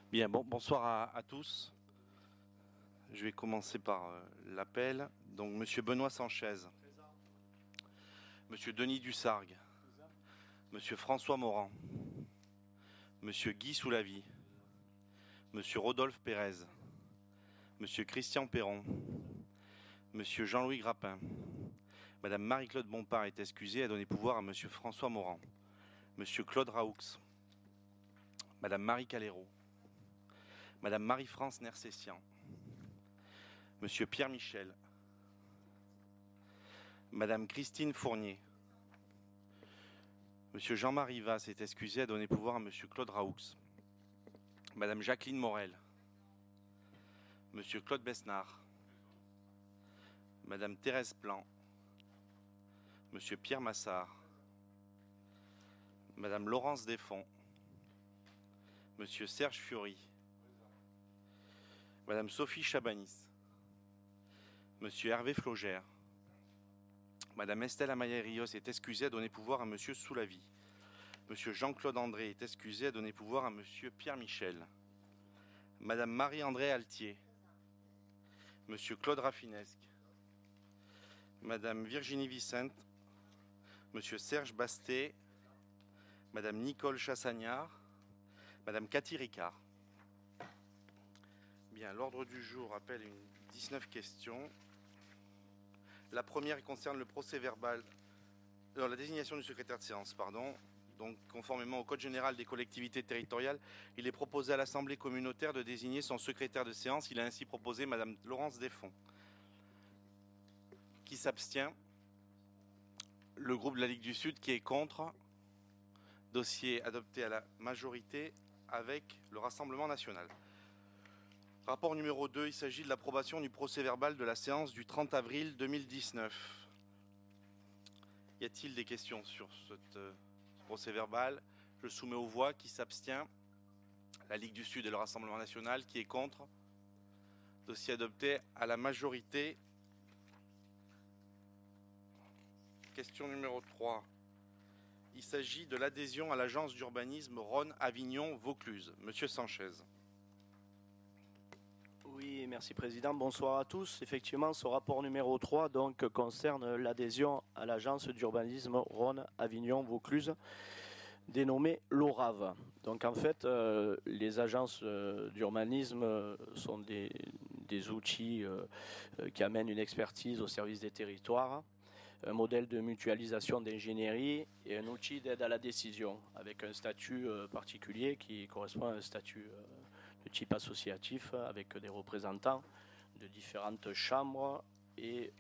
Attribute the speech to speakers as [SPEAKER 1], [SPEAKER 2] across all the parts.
[SPEAKER 1] Bien, bonsoir à tous. Je vais commencer par l'appel. Donc, Monsieur Benoît Sanchez, Monsieur Denis Dussargues, Monsieur François Morand, Monsieur Guy Soulavie, Monsieur Rodolphe Pérez, Monsieur Christian Perron, Monsieur Jean-Louis Grappin. Madame Marie-Claude Bompard est excusée et a donné pouvoir à Monsieur François Morand, Monsieur Claude Raoux, Madame Marie Calero, Madame Marie-France Nersessian, Monsieur Pierre Michel, Madame Christine Fournier, Monsieur Jean-Marie Vasse est excusé et a donné pouvoir à Monsieur Claude Raoux, Madame Jacqueline Morel, Monsieur Claude Besnard, Madame Thérèse Plan, Monsieur Pierre Massard, Madame Laurence Desfonds, Monsieur Serge Fiori, Madame Sophie Chabanis, Monsieur Hervé Flogère, Madame Estelle Amaya-Rios est excusée à donner pouvoir à Monsieur Soulavie. Monsieur Jean-Claude André est excusé à donner pouvoir à Monsieur Pierre Michel. Madame Marie-André Altier, Monsieur Claude Raffinesque, Madame Virginie Vicente, Monsieur Serge Bastet, Madame Nicole Chassagnard, Madame Cathy Ricard. Bien, l'ordre du jour appelle une 19 questions. La première concerne le procès-verbal, la désignation du secrétaire de séance, pardon. Donc, conformément au Code général des collectivités territoriales, il est proposé à l'Assemblée communautaire de désigner son secrétaire de séance. Il a ainsi proposé Madame Laurence Desfonds. Qui s'abstient? Le groupe de la Ligue du Sud qui est contre. Dossier adopté à la majorité avec le Rassemblement national. Rapport numéro 2, il s'agit de l'approbation du procès-verbal de la séance du 30 avril 2019. Y a-t-il des questions sur ce procès-verbal? Je soumets aux voix. Qui s'abstient? La Ligue du Sud et le Rassemblement national. Qui est contre? Dossier adopté à la majorité. Question numéro 3. Il s'agit de l'adhésion à l'agence d'urbanisme Rhône-Avignon-Vaucluse. Monsieur Sanchez.
[SPEAKER 2] Oui, merci Président. Bonsoir à tous. Effectivement, ce rapport numéro 3 donc, concerne l'adhésion à l'agence d'urbanisme Rhône-Avignon-Vaucluse, dénommée l'ORAV. Donc en fait, les agences d'urbanisme sont des outils qui amènent une expertise au service des territoires, un modèle de mutualisation d'ingénierie et un outil d'aide à la décision, avec un statut particulier qui correspond à un statut de type associatif, avec des représentants de différentes chambres et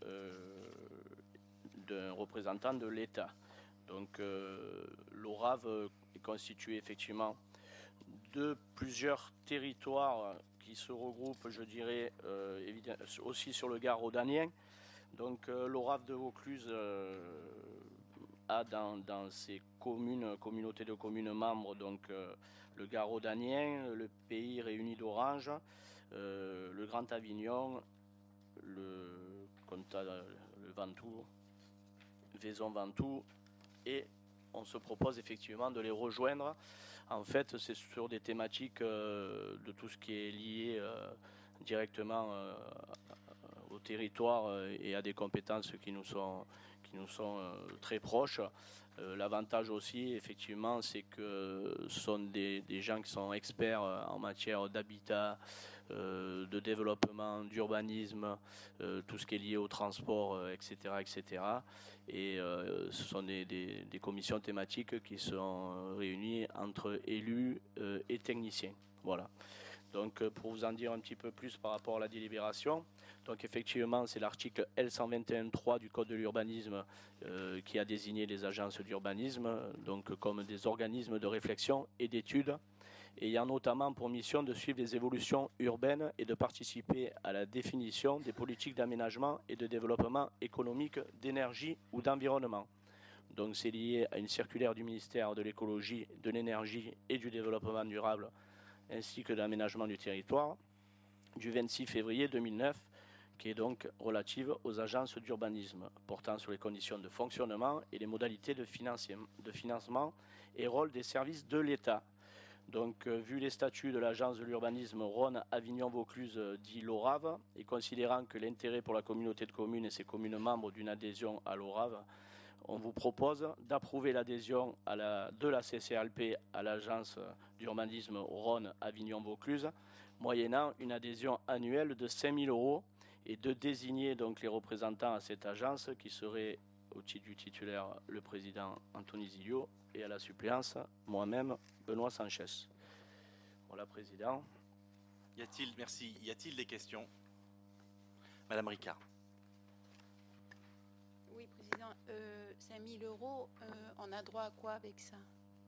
[SPEAKER 2] d'un représentant de l'État. Donc l'ORAV est constitué effectivement de plusieurs territoires qui se regroupent, je dirais, aussi sur le Gard rhodanien. Donc l'ORAV de Vaucluse a dans ses communautés de communes membres, donc le Gard rhodanien, le Pays réuni d'Orange, le Grand Avignon, le Ventoux, Vaison-Ventoux, et on se propose effectivement de les rejoindre. En fait, c'est sur des thématiques de tout ce qui est lié directement au territoire et à des compétences qui nous sont très proches. L'avantage aussi, effectivement, c'est que ce sont des gens qui sont experts en matière d'habitat, de développement, d'urbanisme, tout ce qui est lié au transport, etc., etc. Et ce sont des commissions thématiques qui sont réunies entre élus et techniciens. Voilà. Donc pour vous en dire un petit peu plus par rapport à la délibération, donc effectivement c'est l'article L121.3 du Code de l'urbanisme qui a désigné les agences d'urbanisme donc comme des organismes de réflexion et d'études ayant notamment pour mission de suivre les évolutions urbaines et de participer à la définition des politiques d'aménagement et de développement économique, d'énergie ou d'environnement. Donc c'est lié à une circulaire du ministère de l'écologie, de l'énergie et du développement durable ainsi que l'aménagement du territoire, du 26 février 2009, qui est donc relative aux agences d'urbanisme, portant sur les conditions de fonctionnement et les modalités de financement et rôle des services de l'État. Donc, vu les statuts de l'agence de l'urbanisme Rhône-Avignon-Vaucluse, dit l'ORAV, et considérant que l'intérêt pour la communauté de communes et ses communes membres d'une adhésion à l'ORAV, on vous propose d'approuver l'adhésion de la CCALP à l'agence d'urbanisme Rhône-Avignon-Vaucluse, moyennant une adhésion annuelle de 5 000 € et de désigner donc les représentants à cette agence qui seraient au titre du titulaire le président Anthony Zilio et à la suppléance moi-même Benoît Sanchez. Voilà, président.
[SPEAKER 1] Merci. Y a-t-il des questions? Madame Ricard.
[SPEAKER 3] Oui, président. 5 000 €, on a droit à quoi avec ça?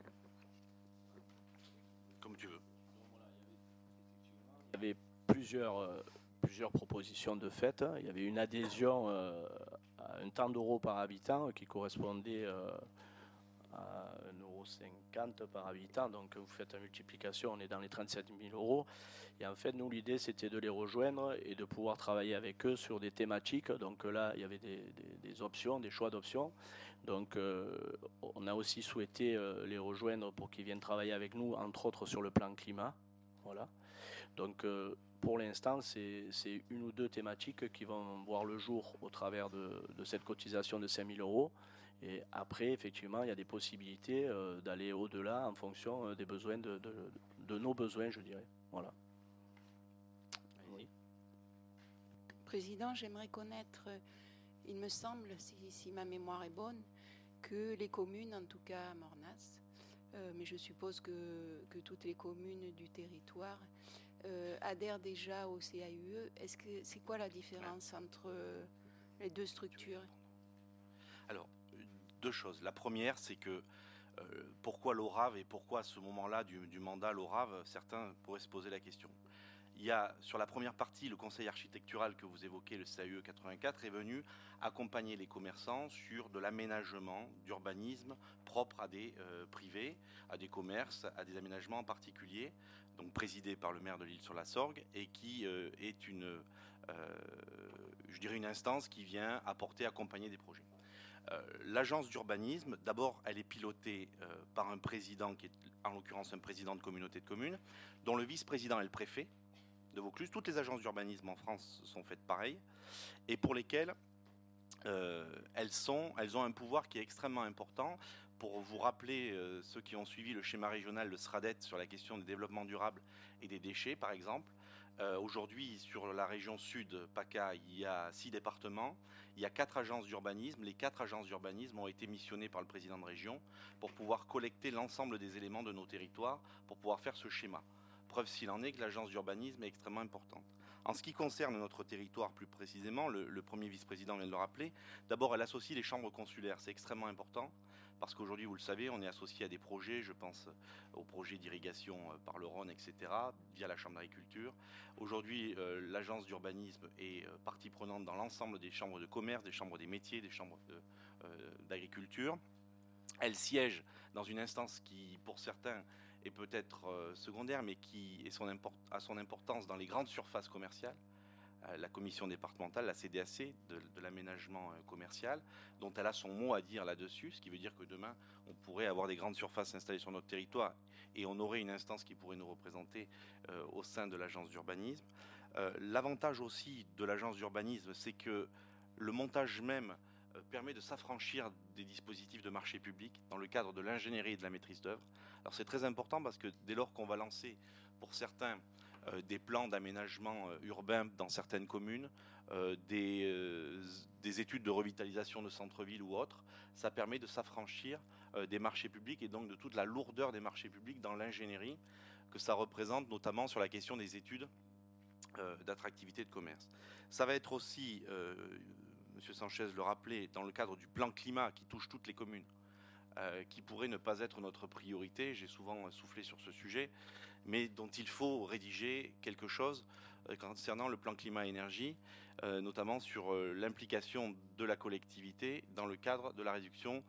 [SPEAKER 1] Comme tu veux.
[SPEAKER 2] Il y avait plusieurs propositions de fait. Il y avait une adhésion à un tant d'euros par habitant qui correspondait à 1,50 € par habitant. Donc vous faites la multiplication, on est dans les 37 000 €. Et en fait, nous, l'idée, c'était de les rejoindre et de pouvoir travailler avec eux sur des thématiques. Donc là, il y avait des options, des choix d'options. Donc on a aussi souhaité les rejoindre pour qu'ils viennent travailler avec nous, entre autres sur le plan climat. Voilà. Donc pour l'instant, c'est une ou deux thématiques qui vont voir le jour au travers de cette cotisation de 5 000 €. Et après, effectivement, il y a des possibilités d'aller au-delà en fonction des besoins, de nos besoins, je dirais. Voilà. Oui.
[SPEAKER 3] Président, j'aimerais connaître, il me semble, si ma mémoire est bonne, que les communes, en tout cas à Mornas, mais je suppose que toutes les communes du territoire adhèrent déjà au CAUE. C'est quoi la différence entre les deux structures?
[SPEAKER 1] Alors, deux choses. La première, c'est que pourquoi l'ORAV et pourquoi à ce moment-là du mandat l'ORAV, certains pourraient se poser la question. Il y a, sur la première partie, le conseil architectural que vous évoquez, le CAUE 84, est venu accompagner les commerçants sur de l'aménagement, d'urbanisme propre à des privés, à des commerces, à des aménagements en particulier, donc présidé par le maire de l'Île-sur-la-Sorgue et qui est une instance qui vient accompagner des projets. L'agence d'urbanisme, d'abord, elle est pilotée par un président qui est en l'occurrence un président de communauté de communes, dont le vice-président est le préfet de Vaucluse. Toutes les agences d'urbanisme en France sont faites pareil, et pour lesquelles elles ont un pouvoir qui est extrêmement important. Pour vous rappeler, ceux qui ont suivi le schéma régional, le SRADET, sur la question des développements durables et des déchets, par exemple, aujourd'hui, sur la région sud, PACA, il y a 6 départements, il y a 4 agences d'urbanisme. Les 4 agences d'urbanisme ont été missionnées par le président de région pour pouvoir collecter l'ensemble des éléments de nos territoires, pour pouvoir faire ce schéma. Preuve s'il en est que l'agence d'urbanisme est extrêmement importante. En ce qui concerne notre territoire plus précisément, le premier vice-président vient de le rappeler, d'abord elle associe les chambres consulaires, c'est extrêmement important, parce qu'aujourd'hui, vous le savez, on est associé à des projets, je pense aux projets d'irrigation par le Rhône, etc., via la Chambre d'agriculture. Aujourd'hui, l'agence d'urbanisme est partie prenante dans l'ensemble des chambres de commerce, des chambres des métiers, des chambres d'agriculture. Elle siège dans une instance qui, pour certains, est peut-être secondaire, mais qui a son importance dans les grandes surfaces commerciales. La commission départementale, la CDAC, de l'aménagement commercial, dont elle a son mot à dire là-dessus, ce qui veut dire que demain, on pourrait avoir des grandes surfaces installées sur notre territoire et on aurait une instance qui pourrait nous représenter au sein de l'agence d'urbanisme. L'avantage aussi de l'agence d'urbanisme, c'est que le montage même permet de s'affranchir des dispositifs de marché public dans le cadre de l'ingénierie et de la maîtrise d'œuvre. Alors c'est très important parce que dès lors qu'on va lancer pour certains des plans d'aménagement urbain dans certaines communes, des études de revitalisation de centre-ville ou autres, ça permet de s'affranchir des marchés publics et donc de toute la lourdeur des marchés publics dans l'ingénierie que ça représente, notamment sur la question des études d'attractivité de commerce. Ça va être aussi, M. Sanchez le rappelait, dans le cadre du plan climat qui touche toutes les communes, qui pourrait ne pas être notre priorité, j'ai souvent soufflé sur ce sujet, mais dont il faut rédiger quelque chose concernant le plan climat-énergie, notamment sur l'implication de la collectivité dans le cadre de la réduction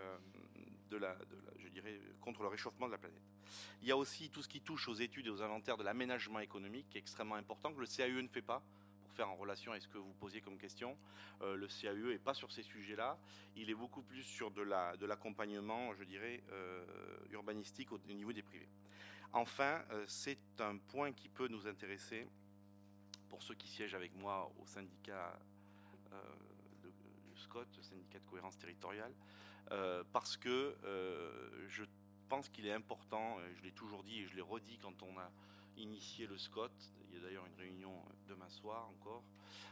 [SPEAKER 1] je dirais, contre le réchauffement de la planète. Il y a aussi tout ce qui touche aux études et aux inventaires de l'aménagement économique, qui est extrêmement important, que le CAUE ne fait pas, pour faire en relation avec ce que vous posiez comme question. Le CAUE n'est pas sur ces sujets-là, il est beaucoup plus sur de l'accompagnement, je dirais, urbanistique au niveau des privés. Enfin, c'est un point qui peut nous intéresser pour ceux qui siègent avec moi au syndicat du SCOT, le syndicat de cohérence territoriale, parce que je pense qu'il est important, je l'ai toujours dit et je l'ai redit quand on a initié le SCOT, il y a d'ailleurs une réunion demain soir encore,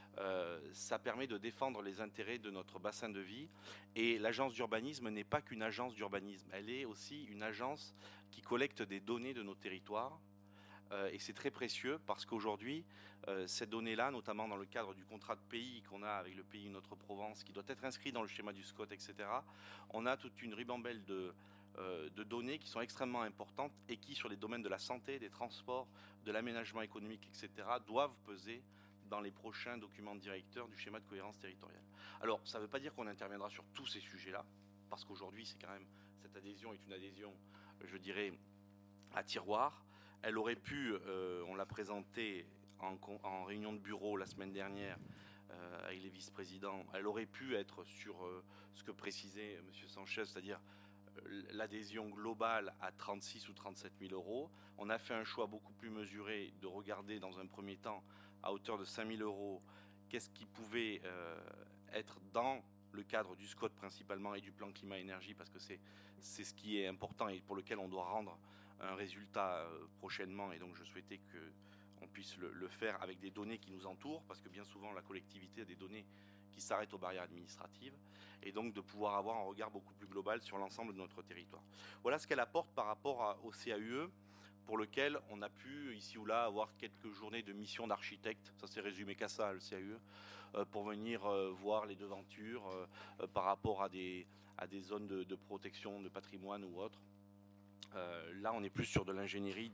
[SPEAKER 1] ça permet de défendre les intérêts de notre bassin de vie, et l'agence d'urbanisme n'est pas qu'une agence d'urbanisme, elle est aussi une agence qui collecte des données de nos territoires, et c'est très précieux parce qu'aujourd'hui, ces données-là, notamment dans le cadre du contrat de pays qu'on a avec le pays Notre-Provence, qui doit être inscrit dans le schéma du SCOT, etc., on a toute une ribambelle de données qui sont extrêmement importantes et qui, sur les domaines de la santé, des transports, de l'aménagement économique, etc., doivent peser dans les prochains documents directeurs du schéma de cohérence territoriale. Alors, ça ne veut pas dire qu'on interviendra sur tous ces sujets-là, parce qu'aujourd'hui, c'est quand même, cette adhésion est une adhésion, je dirais, à tiroir. Elle aurait pu, on l'a présentée en réunion de bureau la semaine dernière avec les vice-présidents, elle aurait pu être sur ce que précisait M. Sanchez, c'est-à-dire l'adhésion globale à 36 ou 37 000 euros. On a fait un choix beaucoup plus mesuré de regarder dans un premier temps à hauteur de 5 000 euros qu'est-ce qui pouvait être dans le cadre du SCOT principalement et du plan climat-énergie, parce que c'est ce qui est important et pour lequel on doit rendre un résultat prochainement, et donc je souhaitais qu'on puisse le faire avec des données qui nous entourent, parce que bien souvent la collectivité a des données qui s'arrêtent aux barrières administratives, et donc de pouvoir avoir un regard beaucoup plus global sur l'ensemble de notre territoire. Voilà ce qu'elle apporte par rapport au CAUE, pour lequel on a pu, ici ou là, avoir quelques journées de mission d'architecte, ça s'est résumé qu'à ça, le CAUE, pour venir voir les devantures par rapport à des zones de protection de patrimoine ou autre. Là, on est plus sur de l'ingénierie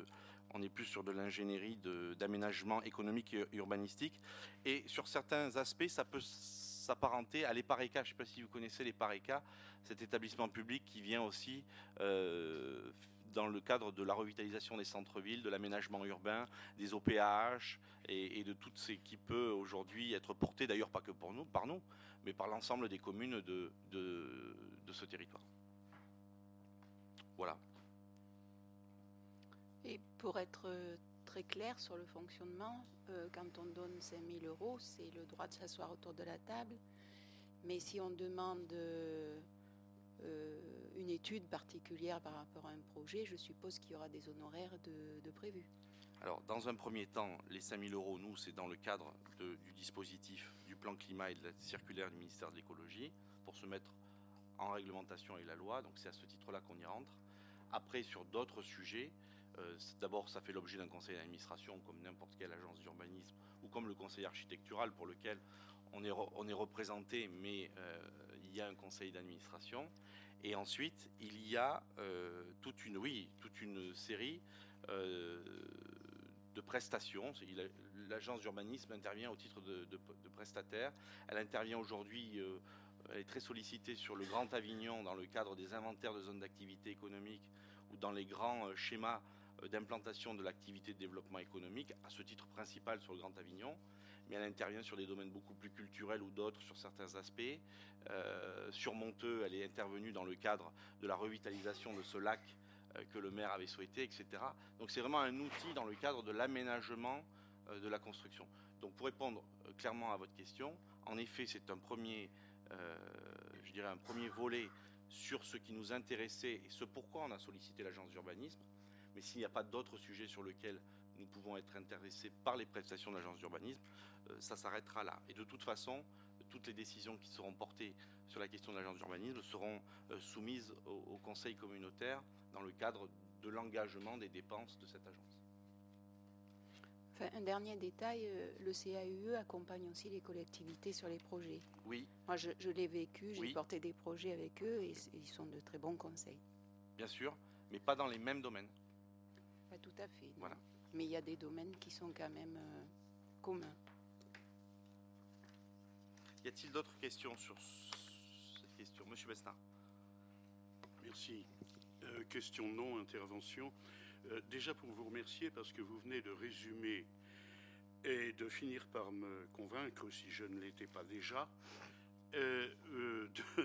[SPEAKER 1] d'aménagement économique et urbanistique. Et sur certains aspects, ça peut s'apparenter à l'EPARECA. Je ne sais pas si vous connaissez l'EPARECA, cet établissement public qui vient aussi dans le cadre de la revitalisation des centres-villes, de l'aménagement urbain, des OPH et de tout ce qui peut aujourd'hui être porté, d'ailleurs pas que par nous, mais par l'ensemble des communes de ce territoire. Voilà.
[SPEAKER 3] Et pour être très clair sur le fonctionnement, quand on donne 5 000 euros, c'est le droit de s'asseoir autour de la table. Mais si on demande une étude particulière par rapport à un projet, je suppose qu'il y aura des honoraires de prévus.
[SPEAKER 1] Alors, dans un premier temps, les 5 000 euros, nous, c'est dans le cadre du dispositif du plan climat et de la circulaire du ministère de l'écologie, pour se mettre en réglementation avec la loi. Donc, c'est à ce titre-là qu'on y rentre. Après, sur d'autres sujets, d'abord, ça fait l'objet d'un conseil d'administration, comme n'importe quelle agence d'urbanisme, ou comme le conseil architectural, pour lequel on est représenté, mais il y a un conseil d'administration. Et ensuite, il y a toute une série de prestations. L'agence d'urbanisme intervient au titre de prestataire. Elle intervient aujourd'hui, elle est très sollicitée sur le Grand Avignon dans le cadre des inventaires de zones d'activité économique ou dans les grands schémas d'implantation de l'activité de développement économique, à ce titre principal sur le Grand Avignon, mais elle intervient sur des domaines beaucoup plus culturels ou d'autres sur certains aspects. Sur Monteux, elle est intervenue dans le cadre de la revitalisation de ce lac que le maire avait souhaité, etc. Donc c'est vraiment un outil dans le cadre de l'aménagement de la construction. Donc pour répondre clairement à votre question, en effet c'est un premier, je dirais un premier volet sur ce qui nous intéressait et ce pourquoi on a sollicité l'agence d'urbanisme. Mais s'il n'y a pas d'autres sujets sur lesquels nous pouvons être intéressés par les prestations de l'agence d'urbanisme, ça s'arrêtera là. Et de toute façon, toutes les décisions qui seront portées sur la question de l'agence d'urbanisme seront soumises au conseil communautaire dans le cadre de l'engagement des dépenses de cette agence.
[SPEAKER 3] Enfin, un dernier détail, le CAUE accompagne aussi les collectivités sur les projets.
[SPEAKER 1] Oui.
[SPEAKER 3] Moi, je l'ai vécu, j'ai
[SPEAKER 1] Oui.
[SPEAKER 3] porté des projets avec eux et ils sont de très bons conseils.
[SPEAKER 1] Bien sûr, mais pas dans les mêmes domaines.
[SPEAKER 3] Pas tout à fait. Non.
[SPEAKER 1] Voilà.
[SPEAKER 3] Mais il y a des domaines qui sont quand même communs.
[SPEAKER 1] Y a-t-il d'autres questions sur cette question? Monsieur Besnard.
[SPEAKER 4] Merci. Question non, intervention. Déjà pour vous remercier parce que vous venez de résumer et de finir par me convaincre, si je ne l'étais pas déjà,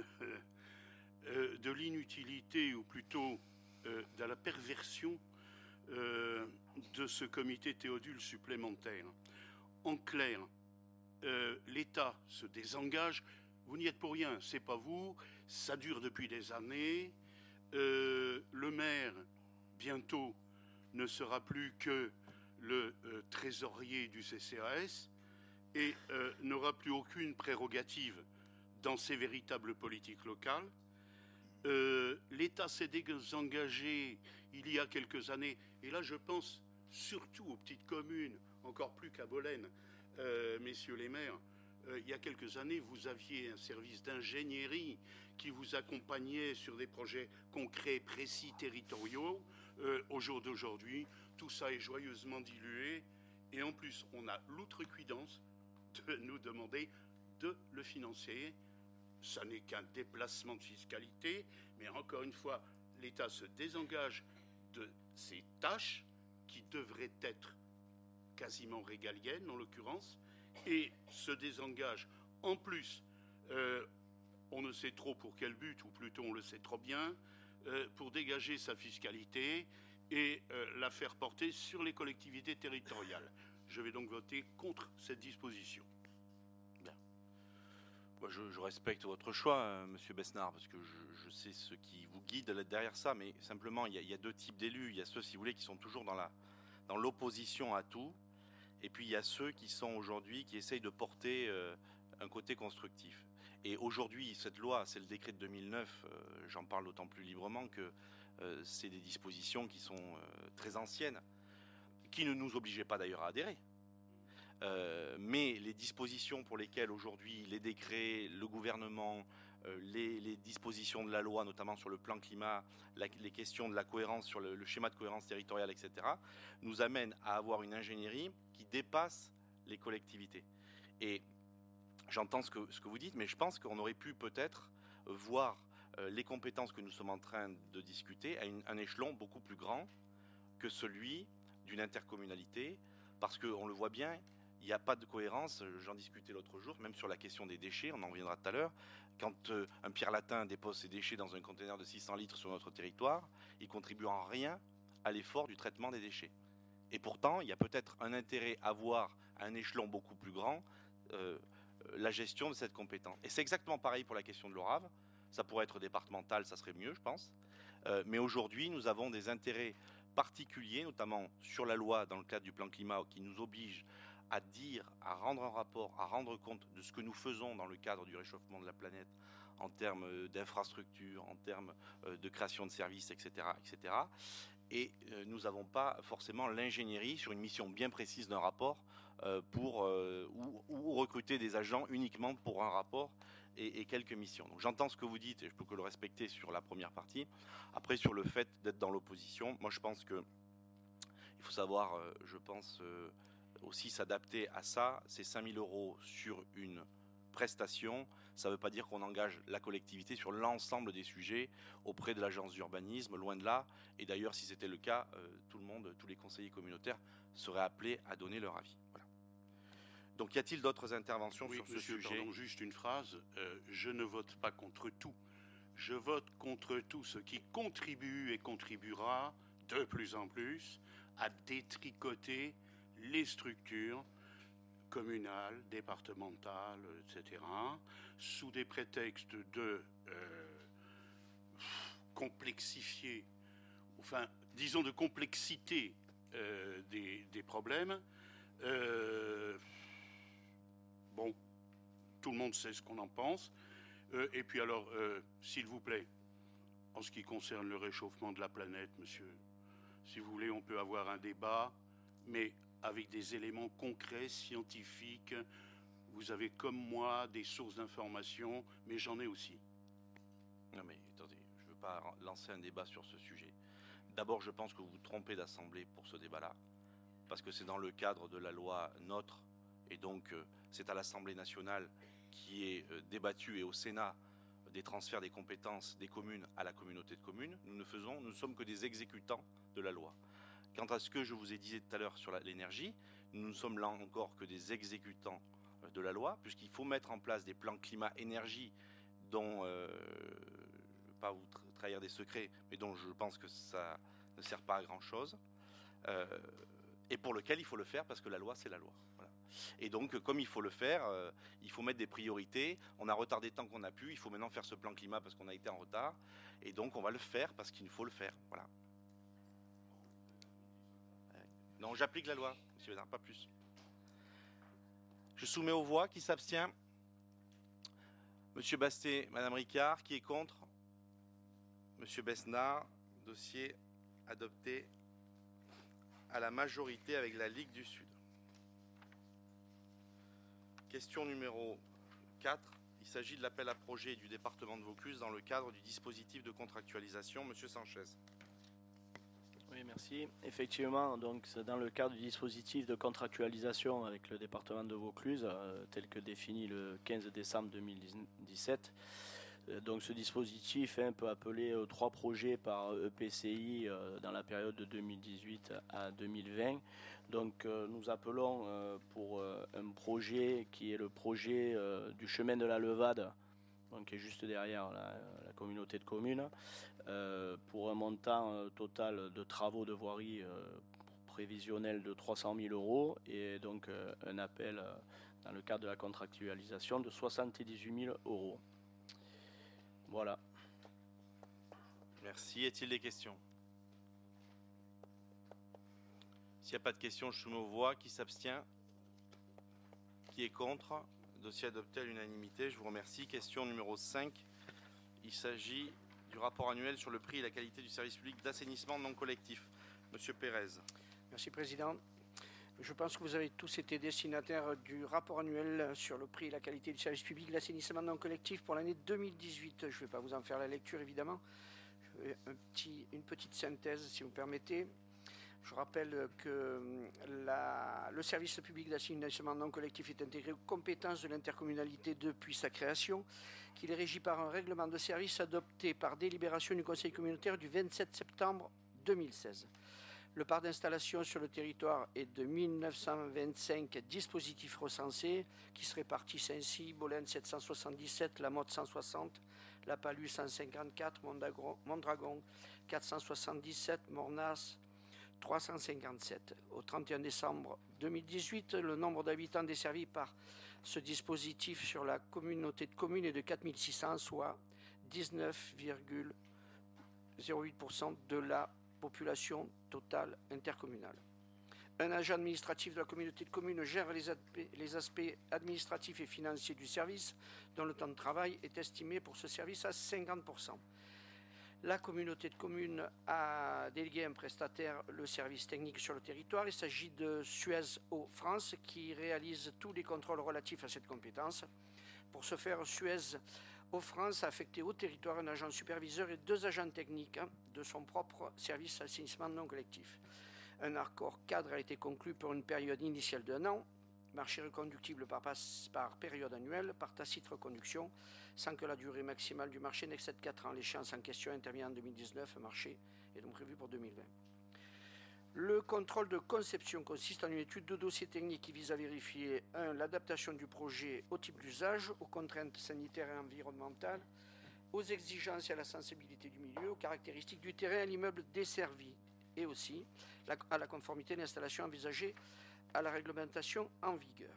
[SPEAKER 4] de l'inutilité ou plutôt de la perversion de ce comité Théodule supplémentaire. En clair, l'État se désengage. Vous n'y êtes pour rien, c'est pas vous. Ça dure depuis des années. Le maire, bientôt, ne sera plus que le trésorier du CCAS et n'aura plus aucune prérogative dans ces véritables politiques locales. L'État s'est désengagé il y a quelques années, et là je pense surtout aux petites communes, encore plus qu'à Bolène, messieurs les maires. Il y a quelques années, vous aviez un service d'ingénierie qui vous accompagnait sur des projets concrets, précis, territoriaux. Au jour d'aujourd'hui, tout ça est joyeusement dilué, et en plus, on a l'outrecuidance de nous demander de le financer. Ça n'est qu'un déplacement de fiscalité, mais encore une fois, l'État se désengage de ses tâches qui devraient être quasiment régaliennes en l'occurrence, et se désengage en plus, on ne sait trop pour quel but, ou plutôt on le sait trop bien, pour dégager sa fiscalité et la faire porter sur les collectivités territoriales. Je vais donc voter contre cette disposition.
[SPEAKER 1] Moi, je respecte votre choix, Monsieur Besnard, parce que je sais ce qui vous guide derrière ça, mais simplement, il y a deux types d'élus. Il y a ceux, si vous voulez, qui sont toujours dans l'opposition à tout, et puis il y a ceux qui sont aujourd'hui, qui essayent de porter un côté constructif. Et aujourd'hui, cette loi, c'est le décret de 2009, j'en parle d'autant plus librement que c'est des dispositions qui sont très anciennes, qui ne nous obligeaient pas d'ailleurs à adhérer. Mais les dispositions pour lesquelles aujourd'hui les décrets, le gouvernement, les dispositions de la loi, notamment sur le plan climat, les questions de la cohérence, sur le schéma de cohérence territoriale, etc., nous amènent à avoir une ingénierie qui dépasse les collectivités. Et j'entends ce que vous dites, mais je pense qu'on aurait pu peut-être voir les compétences que nous sommes en train de discuter à un échelon beaucoup plus grand que celui d'une intercommunalité, parce qu'on le voit bien, il n'y a pas de cohérence. J'en discutais l'autre jour, même sur la question des déchets, on en reviendra tout à l'heure. Quand un Pierre Latin dépose ses déchets dans un conteneur de 600 litres sur notre territoire, il contribue en rien à l'effort du traitement des déchets. Et pourtant, il y a peut-être un intérêt à voir à un échelon beaucoup plus grand la gestion de cette compétence. Et c'est exactement pareil pour la question de l'ORAV. Ça pourrait être départemental, ça serait mieux, je pense. Mais aujourd'hui, nous avons des intérêts particuliers, notamment sur la loi dans le cadre du plan climat, qui nous oblige à dire, à rendre un rapport, à rendre compte de ce que nous faisons dans le cadre du réchauffement de la planète en termes d'infrastructures, en termes de création de services, etc. etc. Et nous n'avons pas forcément l'ingénierie sur une mission bien précise d'un rapport ou recruter des agents uniquement pour un rapport et quelques missions. Donc j'entends ce que vous dites et je peux que le respecter sur la première partie. Après, sur le fait d'être dans l'opposition, moi je pense que il faut savoir, aussi s'adapter à ça. C'est 5 000 € sur une prestation. Ça ne veut pas dire qu'on engage la collectivité sur l'ensemble des sujets auprès de l'agence d'urbanisme, loin de là. Et d'ailleurs, si c'était le cas, tout le monde, tous les conseillers communautaires seraient appelés à donner leur avis. Voilà. Donc, y a-t-il d'autres interventions sur ce sujet ?
[SPEAKER 4] Pardon, juste une phrase. Je ne vote pas contre tout. Je vote contre tout ce qui contribue et contribuera de plus en plus à détricoter les structures communales, départementales, etc., sous des prétextes de complexifier, enfin, disons de complexité des problèmes. Bon, tout le monde sait ce qu'on en pense. Et puis alors, s'il vous plaît, en ce qui concerne le réchauffement de la planète, monsieur, si vous voulez, on peut avoir un débat, mais avec des éléments concrets, scientifiques. Vous avez comme moi des sources d'information, mais j'en ai aussi.
[SPEAKER 1] Non mais attendez, je ne veux pas lancer un débat sur ce sujet. D'abord, je pense que vous vous trompez d'assemblée pour ce débat-là, parce que c'est dans le cadre de la loi NOTRe, et donc c'est à l'Assemblée nationale qui est débattue, et au Sénat, des transferts des compétences des communes à la communauté de communes. Nous ne sommes que des exécutants de la loi. Quant à ce que je vous ai dit tout à l'heure sur l'énergie, nous ne sommes là encore que des exécutants de la loi, puisqu'il faut mettre en place des plans climat-énergie dont, je ne veux pas vous trahir des secrets, mais dont je pense que ça ne sert pas à grand-chose. et pour lequel il faut le faire parce que la loi, c'est la loi. Voilà. Et donc, comme il faut le faire, il faut mettre des priorités. On a retardé tant qu'on a pu. Il faut maintenant faire ce plan climat parce qu'on a été en retard. Et donc, on va le faire parce qu'il faut le faire. Voilà. Non, j'applique la loi, monsieur Bénard, pas plus. Je soumets aux voix. Qui s'abstient? Monsieur Bastet, Madame Ricard. Qui est contre? Monsieur Besnard. Dossier adopté à la majorité avec la Ligue du Sud. Question numéro 4. Il s'agit de l'appel à projet du département de Vaucluse dans le cadre du dispositif de contractualisation. Monsieur Sanchez.
[SPEAKER 2] Oui, merci. Effectivement, donc c'est dans le cadre du dispositif de contractualisation avec le département de Vaucluse, tel que défini le 15 décembre 2017. Donc ce dispositif peut appeler 3 projets par EPCI dans la période de 2018 à 2020. Donc nous appelons pour un projet qui est le projet du chemin de la Levade, donc qui est juste derrière la communauté de communes, pour un montant total de travaux de voirie prévisionnel de 300 000 euros et donc un appel dans le cadre de la contractualisation de 78 000 euros. Voilà.
[SPEAKER 1] Merci. Est-il des questions? S'il n'y a pas de questions, je soumets aux voix. Qui s'abstient? Qui est contre? Dossier adopté à l'unanimité. Je vous remercie. Question numéro 5. Il s'agit du rapport annuel sur le prix et la qualité du service public d'assainissement non collectif. Monsieur Pérez.
[SPEAKER 5] Merci, Président. Je pense que vous avez tous été destinataires du rapport annuel sur le prix et la qualité du service public d'assainissement non collectif pour l'année 2018. Je ne vais pas vous en faire la lecture, évidemment. Je fais une petite synthèse, si vous permettez. Je rappelle que le service public d'assainissement non collectif est intégré aux compétences de l'intercommunalité depuis sa création, qu'il est régi par un règlement de service adopté par délibération du Conseil communautaire du 27 septembre 2016. Le parc d'installation sur le territoire est de 1925 dispositifs recensés qui se répartissent ainsi: Bolène 777, La Motte 160, La Palue 154, Mondragon 477, Mornas 357. Au 31 décembre 2018, le nombre d'habitants desservis par ce dispositif sur la communauté de communes est de 4600, soit 19,08% de la population totale intercommunale. Un agent administratif de la communauté de communes gère les aspects administratifs et financiers du service, dont le temps de travail est estimé pour ce service à 50%. La communauté de communes a délégué un prestataire le service technique sur le territoire. Il s'agit de Suez Eau France qui réalise tous les contrôles relatifs à cette compétence. Pour ce faire, Suez Eau France a affecté au territoire un agent superviseur et 2 agents techniques de son propre service d'assainissement non collectif. Un accord cadre a été conclu pour une période initiale d'1 an, marché reconductible par période annuelle, par tacite reconduction, sans que la durée maximale du marché n'excède 4 ans. L'échéance en question intervient en 2019, un marché est donc prévu pour 2020. Le contrôle de conception consiste en une étude de dossier technique qui vise à vérifier 1. L'adaptation du projet au type d'usage, aux contraintes sanitaires et environnementales, aux exigences et à la sensibilité du milieu, aux caractéristiques du terrain et à l'immeuble desservi, et aussi à la conformité de l'installation envisagée à la réglementation en vigueur.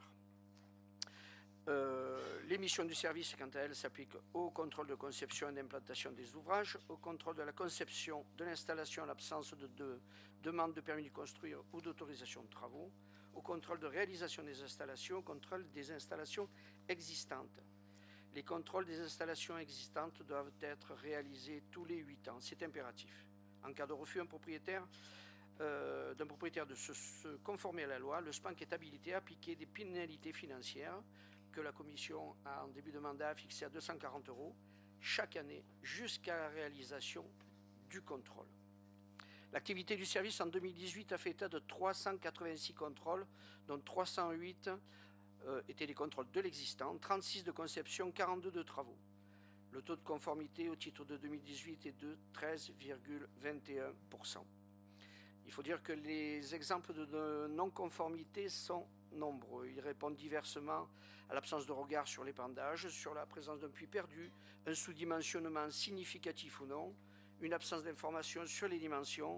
[SPEAKER 5] Les missions du service, quant à elles, s'appliquent au contrôle de conception et d'implantation des ouvrages, au contrôle de la conception, de l'installation en l'absence de demande de permis de construire ou d'autorisation de travaux, au contrôle de réalisation des installations, au contrôle des installations existantes. Les contrôles des installations existantes doivent être réalisés tous les 8 ans, c'est impératif. En cas de refus d'un propriétaire de se conformer à la loi, le SPANC est habilité à appliquer des pénalités financières que la Commission a en début de mandat fixé à 240 € chaque année jusqu'à la réalisation du contrôle. L'activité du service en 2018 a fait état de 386 contrôles, dont 308 étaient des contrôles de l'existant, 36 de conception, 42 de travaux. Le taux de conformité au titre de 2018 est de 13,21%. Il faut dire que les exemples de non-conformité sont nombreux. Ils répondent diversement à l'absence de regard sur l'épandage, sur la présence d'un puits perdu, un sous-dimensionnement significatif ou non, une absence d'information sur les dimensions,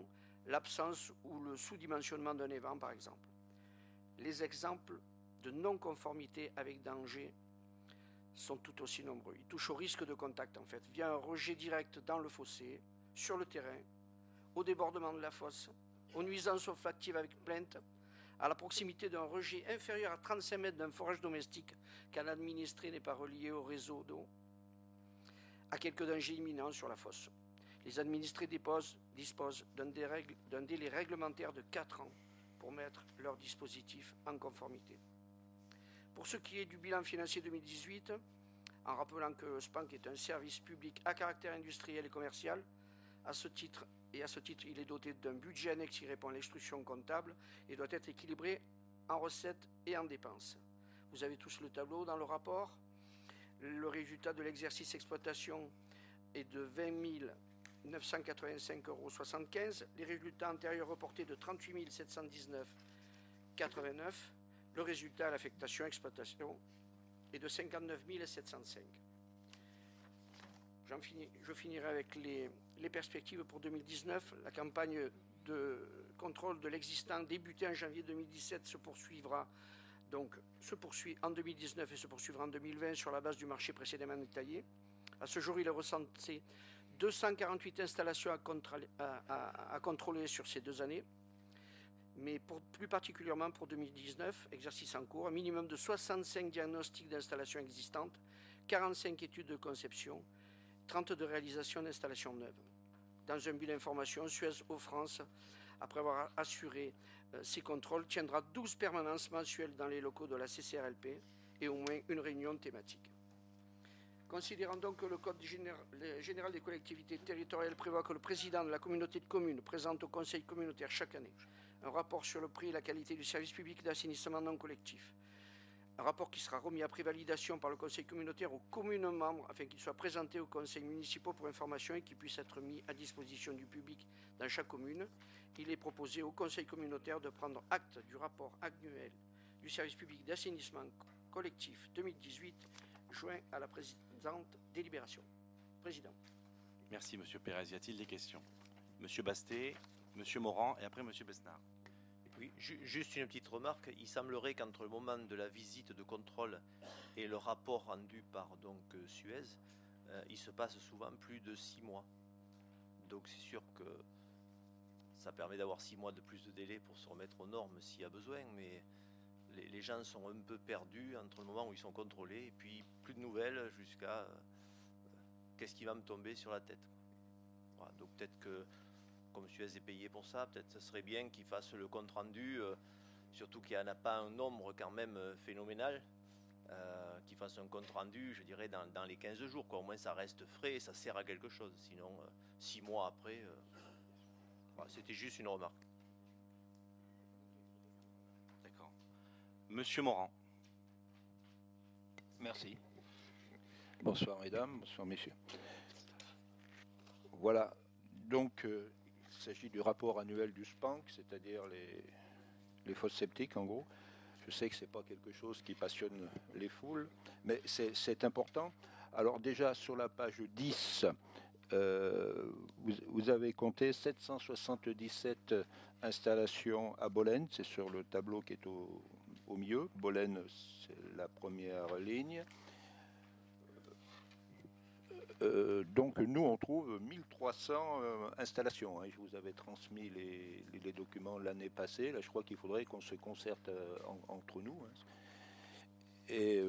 [SPEAKER 5] l'absence ou le sous-dimensionnement d'un évent par exemple. Les exemples de non-conformité avec danger sont tout aussi nombreux. Ils touchent au risque de contact en fait, via un rejet direct dans le fossé, sur le terrain, au débordement de la fosse, aux nuisances olfactives avec plainte, à la proximité d'un rejet inférieur à 35 mètres d'un forage domestique quand l'administré n'est pas relié au réseau d'eau, à quelques dangers imminents sur la fosse. Les administrés disposent d'un délai réglementaire de 4 ans pour mettre leur dispositif en conformité. Pour ce qui est du bilan financier 2018, en rappelant que SPANC est un service public à caractère industriel et commercial, à ce titre, il est doté d'un budget annexe qui répond à l'instruction comptable et doit être équilibré en recettes et en dépenses. Vous avez tous le tableau dans le rapport. Le résultat de l'exercice exploitation est de 20 985,75 €. Les résultats antérieurs reportés de 38 719,89 €. Le résultat à l'affectation exploitation est de 59 705. Je finirai avec les perspectives pour 2019. La campagne de contrôle de l'existant débutée en janvier 2017 se poursuit en 2019 et se poursuivra en 2020 sur la base du marché précédemment détaillé. À ce jour, il est recensé 248 installations à contrôler sur ces 2 années, mais plus particulièrement pour 2019, exercice en cours, un minimum de 65 diagnostics d'installations existantes, 45 études de conception, 30 de réalisation d'installations neuves. Dans un but d'information, Suez Eau France, après avoir assuré ces contrôles, tiendra 12 permanences mensuelles dans les locaux de la CCRLP et au moins une réunion thématique. Considérant donc que le Code général des collectivités territoriales prévoit que le président de la communauté de communes présente au conseil communautaire chaque année un rapport sur le prix et la qualité du service public d'assainissement non collectif, un rapport qui sera remis après validation par le conseil communautaire aux communes membres afin qu'il soit présenté aux conseils municipaux pour information et qu'il puisse être mis à disposition du public dans chaque commune. Il est proposé au conseil communautaire de prendre acte du rapport annuel du service public d'assainissement collectif 2018, joint à la présente délibération. Président.
[SPEAKER 1] Merci, Monsieur Pérez. Y a-t-il des questions? Monsieur Bastet, Monsieur Morand et après Monsieur Besnard.
[SPEAKER 6] Oui, juste une petite remarque. Il semblerait qu'entre le moment de la visite de contrôle et le rapport rendu par Suez, il se passe souvent plus de 6 mois. Donc c'est sûr que ça permet d'avoir 6 mois de plus de délai pour se remettre aux normes s'il y a besoin, mais les gens sont un peu perdus entre le moment où ils sont contrôlés et puis plus de nouvelles jusqu'à qu'est-ce qui va me tomber sur la tête. Voilà, donc peut-être que comme Suez est payé pour ça, peut-être ce serait bien qu'il fasse le compte rendu, surtout qu'il n'y en a pas un nombre quand même phénoménal, qu'il fasse un compte rendu, je dirais, dans les 15 jours, quoi. Au moins ça reste frais et ça sert à quelque chose. Sinon, 6 mois après, voilà, c'était juste une remarque.
[SPEAKER 1] D'accord. Monsieur Morand.
[SPEAKER 7] Merci. Bonsoir mesdames, bonsoir messieurs. Voilà, donc il s'agit du rapport annuel du SPANC, c'est-à-dire les fosses septiques en gros. Je sais que ce n'est pas quelque chose qui passionne les foules, mais c'est important. Alors déjà sur la page 10, vous avez compté 777 installations à Bolène, c'est sur le tableau qui est au milieu. Bolène, c'est la première ligne. Donc nous on trouve 1300 installations, hein. Je vous avais transmis les documents l'année passée. Là je crois qu'il faudrait qu'on se concerte entre nous, hein. Et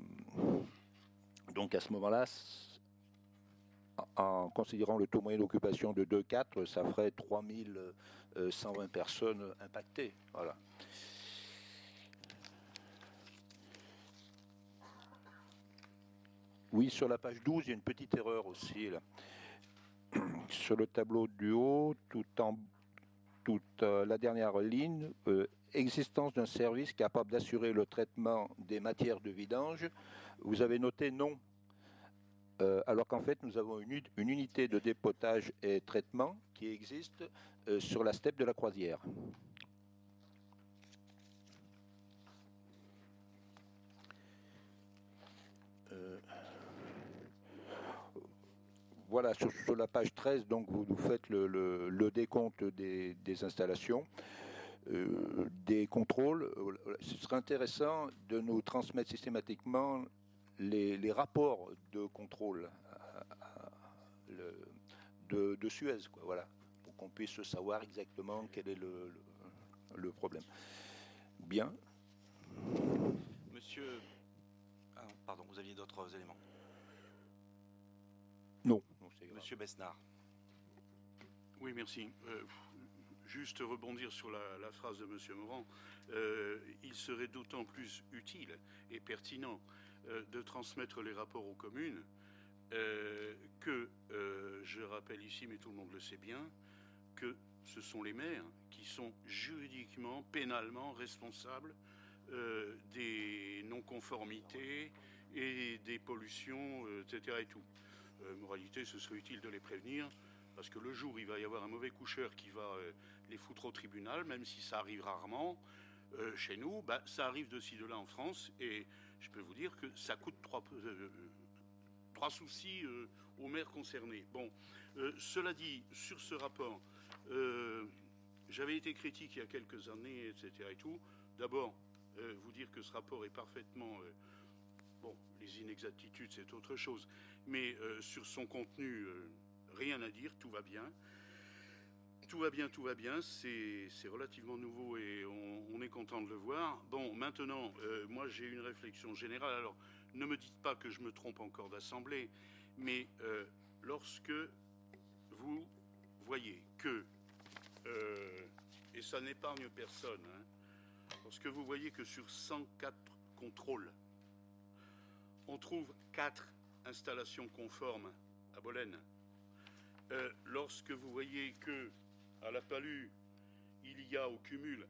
[SPEAKER 7] donc à ce moment-là, en considérant le taux moyen d'occupation de 2,4, ça ferait 3120 personnes impactées. Voilà. Oui, sur la page 12, il y a une petite erreur aussi, là. Sur le tableau du haut, toute la dernière ligne, existence d'un service capable d'assurer le traitement des matières de vidange, vous avez noté non. Alors qu'en fait, nous avons une unité de dépotage et traitement qui existe sur la steppe de la Croisière. voilà, sur la page 13, donc vous nous faites le décompte des installations, des contrôles. Ce serait intéressant de nous transmettre systématiquement les rapports de contrôle de Suez, quoi, voilà, pour qu'on puisse savoir exactement quel est le problème. Bien.
[SPEAKER 1] Monsieur... Ah, pardon, vous aviez d'autres éléments.
[SPEAKER 7] Non.
[SPEAKER 1] Monsieur Besnard.
[SPEAKER 4] Oui, merci. Juste rebondir sur la phrase de Monsieur Morand. Il serait d'autant plus utile et pertinent de transmettre les rapports aux communes que, je rappelle ici, mais tout le monde le sait bien, que ce sont les maires qui sont juridiquement, pénalement responsables des non-conformités et des pollutions, etc. et tout. Moralité, ce serait utile de les prévenir, parce que le jour où il va y avoir un mauvais coucheur qui va les foutre au tribunal, même si ça arrive rarement, chez nous, ça arrive de ci, de là en France, et je peux vous dire que ça coûte trois soucis aux maires concernés. Bon, cela dit, sur ce rapport, j'avais été critique il y a quelques années, etc. et tout. D'abord, vous dire que ce rapport est parfaitement... bon, les inexactitudes, c'est autre chose. Mais sur son contenu, rien à dire, tout va bien. Tout va bien, tout va bien. C'est relativement nouveau et on est content de le voir. Bon, maintenant, moi j'ai une réflexion générale. Alors, ne me dites pas que je me trompe encore d'assemblée, mais lorsque vous voyez que, et ça n'épargne personne, hein, lorsque vous voyez que sur 104 contrôles, on trouve 4 installations conformes à Bolène. Lorsque vous voyez que à La Palue, il y a au cumul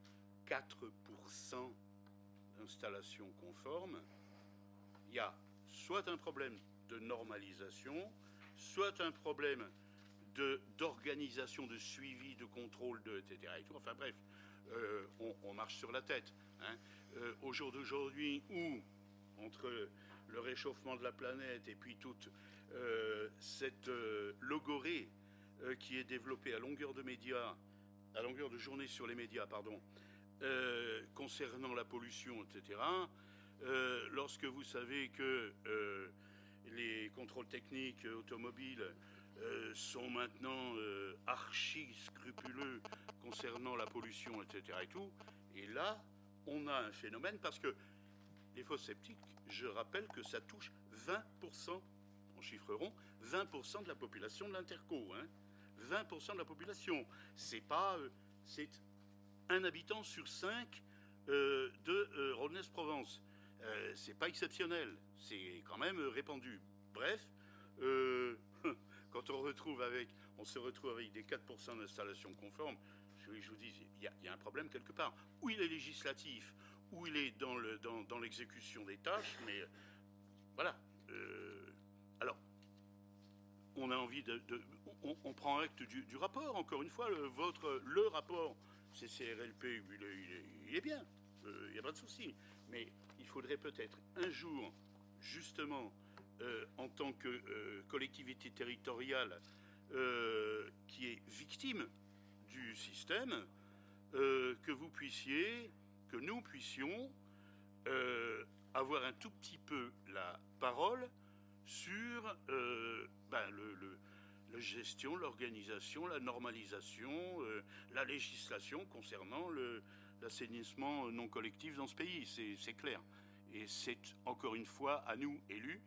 [SPEAKER 4] 4% d'installations conformes, il y a soit un problème de normalisation, soit un problème d'organisation, de suivi, de contrôle, etc. Et tout. Enfin bref, on marche sur la tête. Hein. Au jour d'aujourd'hui, où entre le réchauffement de la planète et puis toute cette logorée qui est développée à longueur de médias, à longueur de journée sur les médias, pardon, concernant la pollution, etc. Lorsque vous savez que les contrôles techniques automobiles sont maintenant archi scrupuleux concernant la pollution, etc. et tout, et là, on a un phénomène parce que les fosses septiques, je rappelle que ça touche 20%, en chiffre rond, 20% de la population de l'Interco. Hein. 20% de la population. C'est pas... c'est un habitant sur 5 de Rodez-Provence. C'est pas exceptionnel. C'est quand même répandu. Bref, quand on se retrouve avec des 4% d'installations conformes, je vous dis, il y a un problème quelque part. Ou il est législatif, où il est dans l'exécution des tâches, mais voilà. Alors, on a envie on prend acte du rapport, encore une fois, le rapport CCRLP, il est bien, il n'y a pas de souci, mais il faudrait peut-être un jour, justement, en tant que collectivité territoriale qui est victime du système, que nous puissions avoir un tout petit peu la parole sur la gestion, l'organisation, la normalisation, la législation concernant l'assainissement non collectif dans ce pays, c'est clair. Et c'est encore une fois à nous, élus,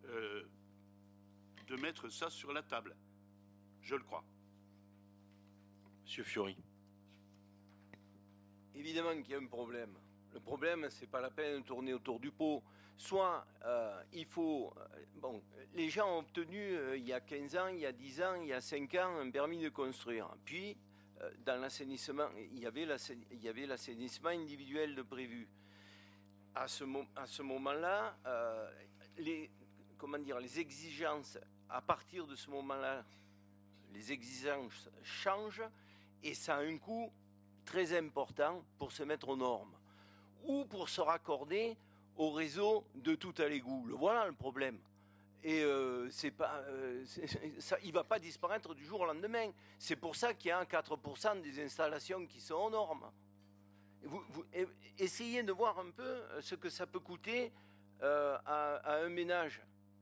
[SPEAKER 4] de mettre ça sur la table. Je le crois.
[SPEAKER 1] Monsieur Fiori.
[SPEAKER 8] Évidemment qu'il y a un problème. Le problème, c'est pas la peine de tourner autour du pot. Soit il faut... bon, les gens ont obtenu il y a 15 ans, il y a 10 ans, il y a 5 ans un permis de construire. Puis, dans l'assainissement, il y avait l'assainissement individuel de prévu. À ce moment-là, les exigences, à partir de ce moment-là, les exigences changent et ça a un coût très important pour se mettre aux normes ou pour se raccorder au réseau de tout à l'égout. Voilà le problème. c'est pas, ça, il ne va pas disparaître du jour au lendemain. C'est pour ça qu'il y a 4% des installations qui sont aux normes. Essayez de voir un peu ce que ça peut coûter à un ménage.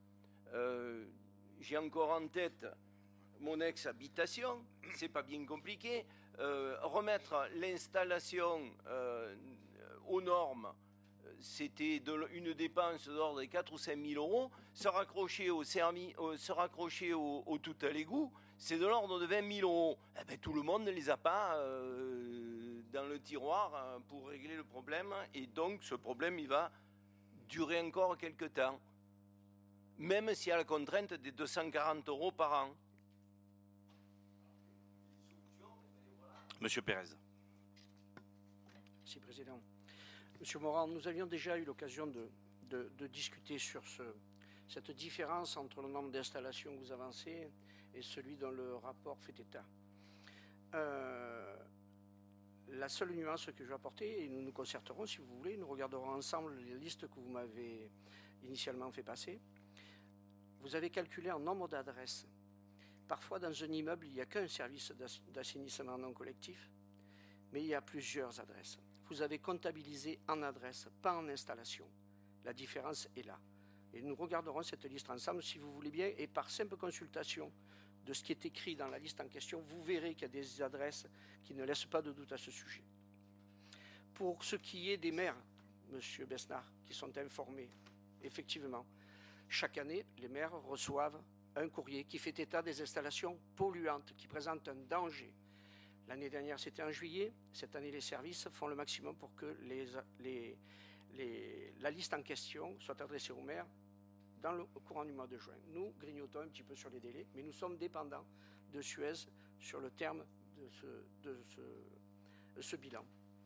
[SPEAKER 8] J'ai encore en tête mon ex-habitation, c'est pas bien compliqué. Remettre l'installation aux normes, c'était une dépense d'ordre de 4 ou 5 000 euros. Se raccrocher au tout à l'égout, c'est de l'ordre de 20 000 euros. Eh ben, tout le monde ne les a pas dans le tiroir pour régler le problème. Et donc, ce problème, il va durer encore quelques temps. Même s'il y a la contrainte des 240 euros par an.
[SPEAKER 1] Monsieur Pérez.
[SPEAKER 5] Merci, Président. Monsieur Morand, nous avions déjà eu l'occasion de discuter sur cette différence entre le nombre d'installations que vous avancez et celui dont le rapport fait état. La seule nuance que je vais apporter, et nous nous concerterons si vous voulez, nous regarderons ensemble les listes que vous m'avez initialement fait passer. Vous avez calculé en nombre d'adresses. Parfois, dans un immeuble, il n'y a qu'un service d'assainissement non collectif, mais il y a plusieurs adresses. Vous avez comptabilisé en adresse, pas en installation. La différence est là. Et nous regarderons cette liste ensemble, si vous voulez bien, et par simple consultation de ce qui est écrit dans la liste en question, vous verrez qu'il y a des adresses qui ne laissent pas de doute à ce sujet. Pour ce qui est des maires, Monsieur Besnard, qui sont informés, effectivement, chaque année, les maires reçoivent un courrier qui fait état des installations polluantes qui présentent un danger. L'année dernière, c'était en juillet. Cette année, les services font le maximum pour que la liste en question soit adressée aux maires au courant du mois de juin. Nous grignotons un petit peu sur les délais, mais nous sommes dépendants de Suez sur le terme de ce bilan.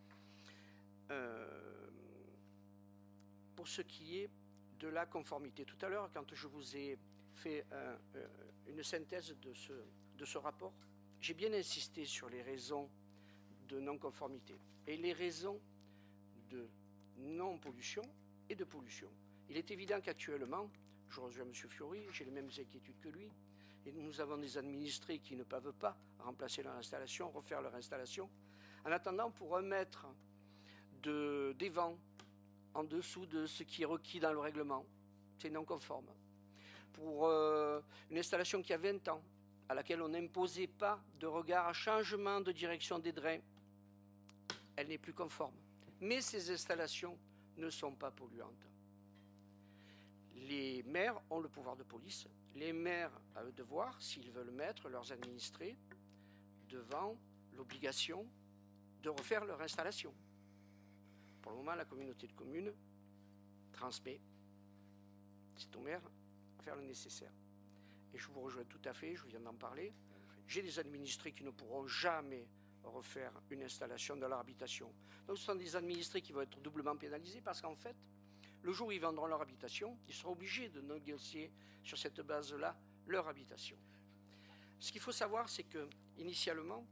[SPEAKER 5] Pour ce qui est de la conformité, tout à l'heure, quand je vous ai fait une synthèse de ce rapport, j'ai bien insisté sur les raisons de non-conformité et les raisons de non-pollution et de pollution. Il est évident qu'actuellement, je rejoins M. Fiori, j'ai les mêmes inquiétudes que lui, et nous avons des administrés qui ne peuvent pas remplacer leur installation, refaire leur installation. En attendant, pour un mètre des vents en dessous de ce qui est requis dans le règlement, c'est non conforme. Pour une installation qui a 20 ans, à laquelle on n'imposait pas de regard à changement de direction des drains, elle n'est plus conforme. Mais ces installations ne sont pas polluantes. Les maires ont le pouvoir de police. Les maires à eux de voir s'ils veulent mettre leurs administrés devant l'obligation de refaire leur installation. Pour le moment, la communauté de communes transmet. C'est au maire à faire le nécessaire. Et je vous rejoins tout à fait, je viens d'en parler. J'ai des administrés qui ne pourront jamais refaire une installation dans leur habitation. Donc ce sont des administrés qui vont être doublement pénalisés parce qu'en fait, le jour où ils vendront leur habitation, ils seront obligés de négocier sur cette base-là leur habitation. Ce qu'il faut savoir, c'est que initialement,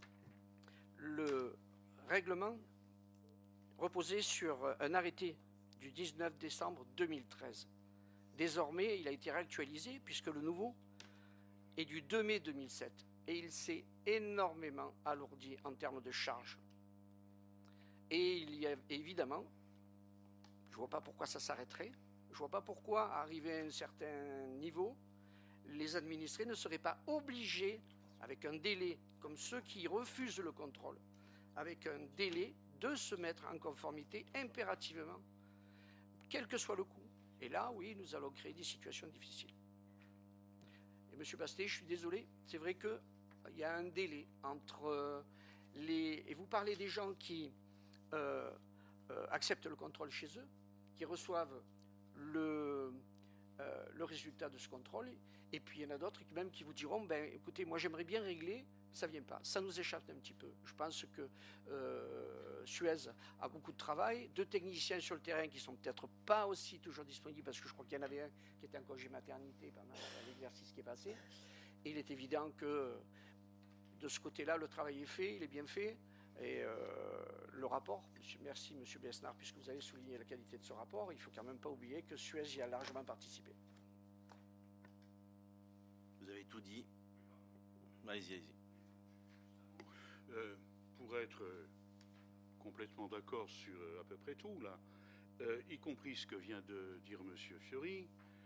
[SPEAKER 5] le règlement reposait sur un arrêté du 19 décembre 2013. Désormais, il a été réactualisé puisque le nouveau est du 2 mai 2007 et il s'est énormément alourdi en termes de charges. Et il y a évidemment, je ne vois pas pourquoi ça s'arrêterait, je ne vois pas pourquoi, arrivé à un certain niveau, les administrés ne seraient pas obligés, avec un délai, comme ceux qui refusent le contrôle, avec un délai de se mettre en conformité impérativement, quel que soit le coût. Et là, oui, nous allons créer des situations difficiles. Et M. Bastet, je suis désolé, c'est vrai qu'il y a un délai entre les... Et vous parlez des gens qui acceptent le contrôle chez eux, qui reçoivent le résultat de ce contrôle, et puis il y en a d'autres même qui vous diront, ben, écoutez, moi j'aimerais bien régler, ça ne vient pas. Ça nous échappe un petit peu. Je pense que Suez a beaucoup de travail, deux techniciens sur le terrain qui ne sont peut-être pas aussi toujours disponibles, parce que je crois qu'il y en avait un qui était en congé maternité pendant l'exercice qui est passé. Et il est évident que de ce côté-là, le travail est fait, il est bien fait. Et le rapport, merci M. Besnard, puisque vous avez souligné la qualité de ce rapport, il ne faut quand même pas oublier que Suez y a largement participé.
[SPEAKER 1] tout dit. Allez-y, allez-y.
[SPEAKER 4] Pour être complètement d'accord sur à peu près tout, là, y compris ce que vient de dire M. Fiori,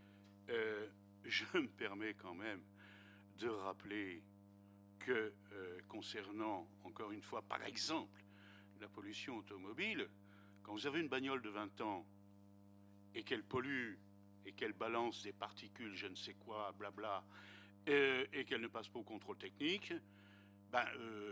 [SPEAKER 4] je me permets quand même de rappeler que concernant, encore une fois, par exemple, la pollution automobile, quand vous avez une bagnole de 20 ans et qu'elle pollue et qu'elle balance des particules, je ne sais quoi, blabla, et qu'elle ne passe pas au contrôle technique, ben,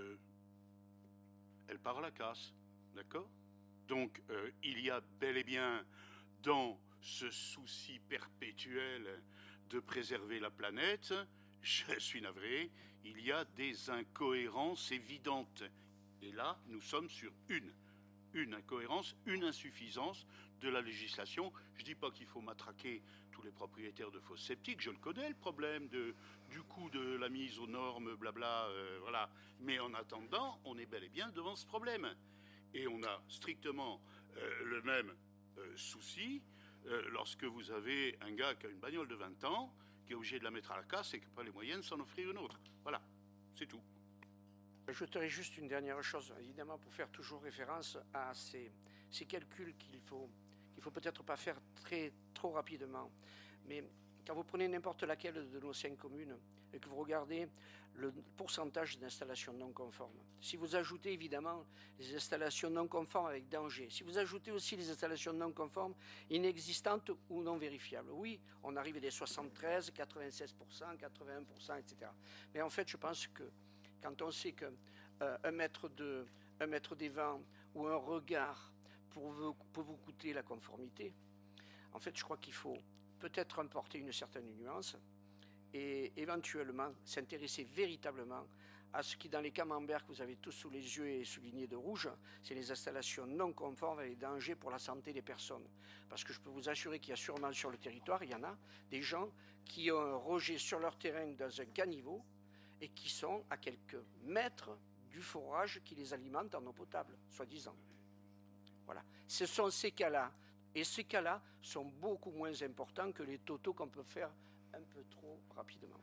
[SPEAKER 4] elle part à la casse, d'accord? Donc, il y a bel et bien, dans ce souci perpétuel de préserver la planète, je suis navré, il y a des incohérences évidentes. Et là, nous sommes sur une incohérence, une insuffisance de la législation. Je ne dis pas qu'il faut matraquer tous les propriétaires de fosses septiques, je le connais, le problème du coût de la mise aux normes, blabla, voilà. Mais en attendant, on est bel et bien devant ce problème. Et on a strictement le même souci lorsque vous avez un gars qui a une bagnole de 20 ans, qui est obligé de la mettre à la casse et qui n'a pas les moyens de s'en offrir une autre. Voilà, c'est tout.
[SPEAKER 5] J'ajouterai juste une dernière chose, évidemment, pour faire toujours référence à ces calculs qu'il faut peut-être pas faire trop rapidement. Mais quand vous prenez n'importe laquelle de nos 5 communes et que vous regardez le pourcentage d'installations non conformes, si vous ajoutez évidemment les installations non conformes avec danger, si vous ajoutez aussi les installations non conformes inexistantes ou non vérifiables, oui, on arrive à des 73, 96%, 81%, etc. Mais en fait, je pense que quand on sait qu'un mètre des vents ou un regard peut vous coûter la conformité, en fait, je crois qu'il faut peut-être importer une certaine nuance et éventuellement s'intéresser véritablement à ce qui, dans les camemberts que vous avez tous sous les yeux et soulignés de rouge, c'est les installations non conformes et les dangers pour la santé des personnes. Parce que je peux vous assurer qu'il y a sûrement sur le territoire, il y en a des gens qui ont un rejet sur leur terrain dans un caniveau et qui sont à quelques mètres du forage qui les alimente en eau potable, soi-disant. Voilà. Ce sont ces cas-là. Et ces cas-là sont beaucoup moins importants que les totaux qu'on peut faire un peu trop rapidement.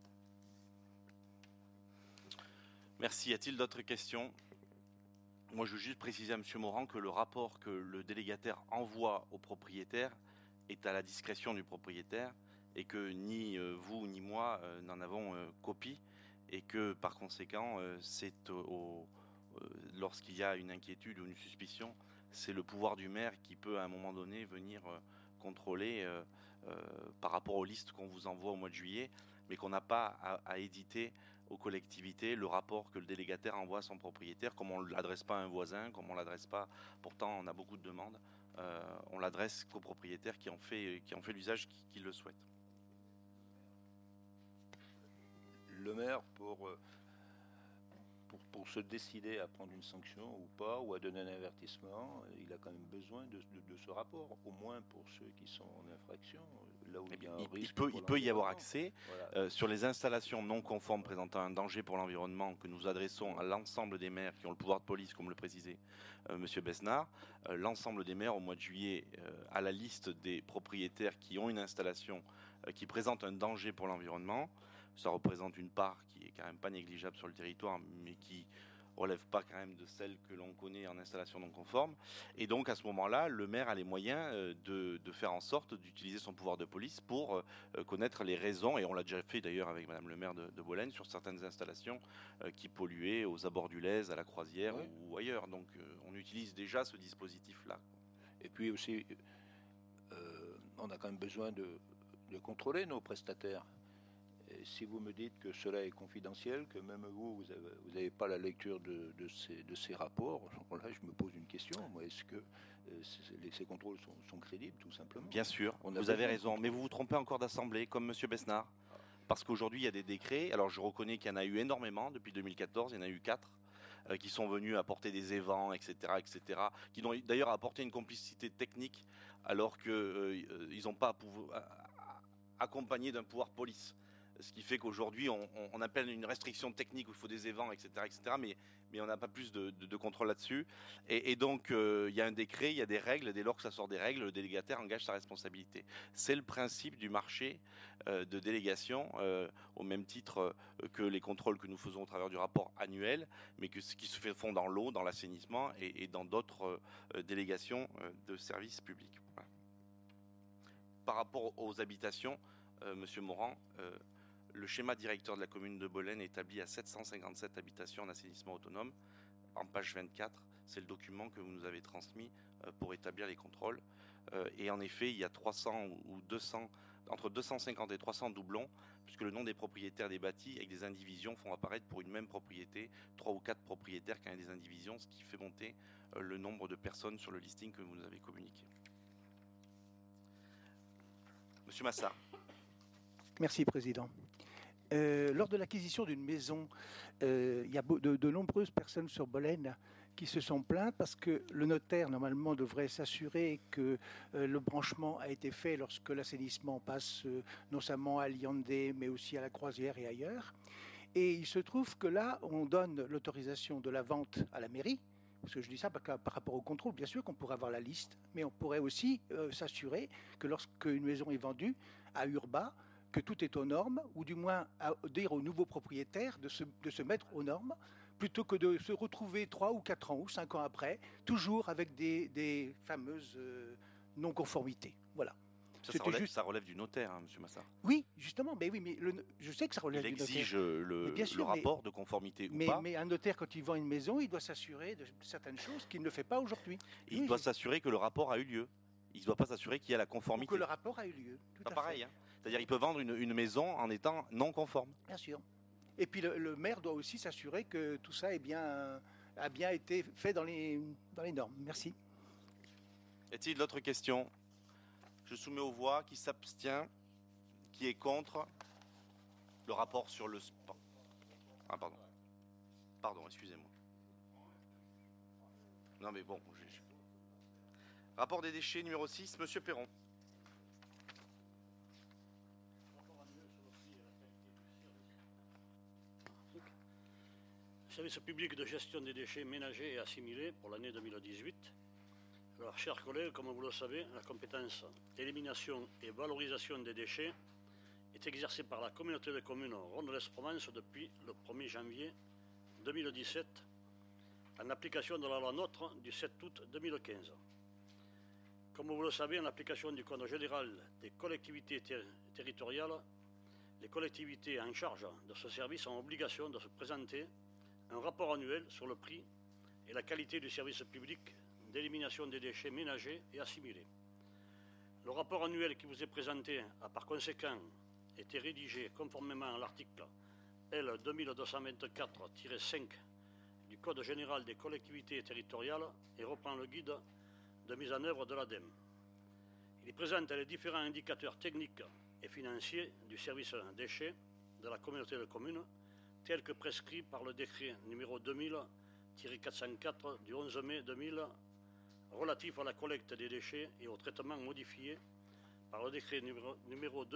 [SPEAKER 1] Merci. Y a-t-il d'autres questions? Moi, je veux juste préciser à M. Morand que le rapport que le délégataire envoie au propriétaire est à la discrétion du propriétaire et que ni vous ni moi n'en avons copie et que par conséquent, c'est lorsqu'il y a une inquiétude ou une suspicion, c'est le pouvoir du maire qui peut à un moment donné venir contrôler par rapport aux listes qu'on vous envoie au mois de juillet, mais qu'on n'a pas à éditer aux collectivités le rapport que le délégataire envoie à son propriétaire, comme on ne l'adresse pas à un voisin, comme on ne l'adresse pas, pourtant on a beaucoup de demandes, on l'adresse qu'aux propriétaires qui en fait l'usage qui le souhaitent.
[SPEAKER 7] Le maire, pour se décider à prendre une sanction ou pas, ou à donner un avertissement, il a quand même besoin de ce rapport, au moins pour ceux qui sont en infraction, là où il y a un risque.
[SPEAKER 1] Il peut y avoir accès. Voilà. Sur les installations non conformes présentant un danger pour l'environnement que nous adressons à l'ensemble des maires qui ont le pouvoir de police, comme le précisait M. Besnard, l'ensemble des maires au mois de juillet à la liste des propriétaires qui ont une installation qui présente un danger pour l'environnement. Ça représente une part qui est quand même pas négligeable sur le territoire, mais qui relève pas quand même de celle que l'on connaît en installation non conforme. Et donc à ce moment-là, le maire a les moyens de faire en sorte d'utiliser son pouvoir de police pour connaître les raisons, et on l'a déjà fait d'ailleurs avec Madame le maire de Bolaine, sur certaines installations qui polluaient aux abords du Lez, à la Croisière ou ailleurs. Donc on utilise déjà ce dispositif-là.
[SPEAKER 7] Et puis aussi, on a quand même besoin de contrôler nos prestataires. Et si vous me dites que cela est confidentiel, que même vous n'avez pas la lecture de ces rapports, là je me pose une question. Est-ce que ces contrôles sont crédibles, tout simplement?
[SPEAKER 1] Bien sûr, vous avez raison, mais vous vous trompez encore d'assemblée, comme M. Besnard. Parce qu'aujourd'hui, il y a des décrets. Alors je reconnais qu'il y en a eu énormément depuis 2014, il y en a eu 4 qui sont venus apporter des évents, etc., qui ont d'ailleurs apporté une complicité technique alors qu'ils n'ont pas accompagné d'un pouvoir police. Ce qui fait qu'aujourd'hui, on appelle une restriction technique où il faut des évents, etc., mais on n'a pas plus de contrôle là-dessus. Et donc, il y a un décret, il y a des règles. Dès lors que ça sort des règles, le délégataire engage sa responsabilité. C'est le principe du marché de délégation, au même titre que les contrôles que nous faisons au travers du rapport annuel, mais que ce qui se font dans l'eau, dans l'assainissement et dans d'autres délégations de services publics. Voilà. Par rapport aux habitations, Monsieur Morand, le schéma directeur de la commune de Bolène est établi à 757 habitations en assainissement autonome. En page 24, c'est le document que vous nous avez transmis pour établir les contrôles. Et en effet, il y a 300 ou 200, entre 250 et 300 doublons, puisque le nom des propriétaires des bâtis avec des indivisions font apparaître pour une même propriété 3 ou 4 propriétaires qui ont des indivisions, ce qui fait monter le nombre de personnes sur le listing que vous nous avez communiqué. Monsieur Massard.
[SPEAKER 9] Merci, Président. Lors de l'acquisition d'une maison, il y a de nombreuses personnes sur Bolène qui se sont plaintes parce que le notaire, normalement, devrait s'assurer que le branchement a été fait lorsque l'assainissement passe non seulement à Liandé, mais aussi à la Croisière et ailleurs. Et il se trouve que là, on donne l'autorisation de la vente à la mairie, parce que je dis ça par rapport au contrôle, bien sûr qu'on pourrait avoir la liste, mais on pourrait aussi s'assurer que lorsqu'une maison est vendue à Urba, que tout est aux normes, ou du moins à dire aux nouveaux propriétaires de se mettre aux normes, plutôt que de se retrouver 3 ou 4 ans ou 5 ans après, toujours avec des fameuses non-conformités. Voilà.
[SPEAKER 1] Ça relève du notaire, hein, Monsieur Massard.
[SPEAKER 9] Oui, justement, mais je sais que ça relève du notaire.
[SPEAKER 1] Il exige le rapport de conformité ou pas.
[SPEAKER 9] Mais un notaire, quand il vend une maison, il doit s'assurer de certaines choses qu'il ne fait pas aujourd'hui.
[SPEAKER 1] Il doit s'assurer que le rapport a eu lieu. Il ne doit pas s'assurer qu'il y a la conformité.
[SPEAKER 9] Ou que le rapport a eu lieu.
[SPEAKER 1] Tout pareil. Hein. C'est-à-dire qu'il peut vendre une maison en étant non conforme.
[SPEAKER 9] Bien sûr. Et puis le maire doit aussi s'assurer que tout ça a bien été fait dans les normes. Merci.
[SPEAKER 1] Y a-t-il d'autres questions? Je soumets aux voix. Qui s'abstient? Qui est contre le rapport sur le sport? Ah, pardon. Pardon, excusez-moi. Non, mais bon. Rapport des déchets numéro 6, Monsieur Perron.
[SPEAKER 10] Service public de gestion des déchets ménagers et assimilés pour l'année 2018. Alors, chers collègues, comme vous le savez, la compétence élimination et valorisation des déchets est exercée par la communauté de communes Ronde-l'Est-Provence depuis le 1er janvier 2017, en application de la loi NOTRe du 7 août 2015. Comme vous le savez, en application du Code général des collectivités territoriales, les collectivités en charge de ce service ont obligation de se présenter un rapport annuel sur le prix et la qualité du service public d'élimination des déchets ménagers et assimilés. Le rapport annuel qui vous est présenté a par conséquent été rédigé conformément à l'article L 2224-5 du Code général des collectivités territoriales et reprend le guide de mise en œuvre de l'ADEME. Il présente les différents indicateurs techniques et financiers du service déchets de la communauté de communes tels que prescrits par le décret numéro 2000-404 du 11 mai 2000 relatif à la collecte des déchets et au traitement modifié par le décret numéro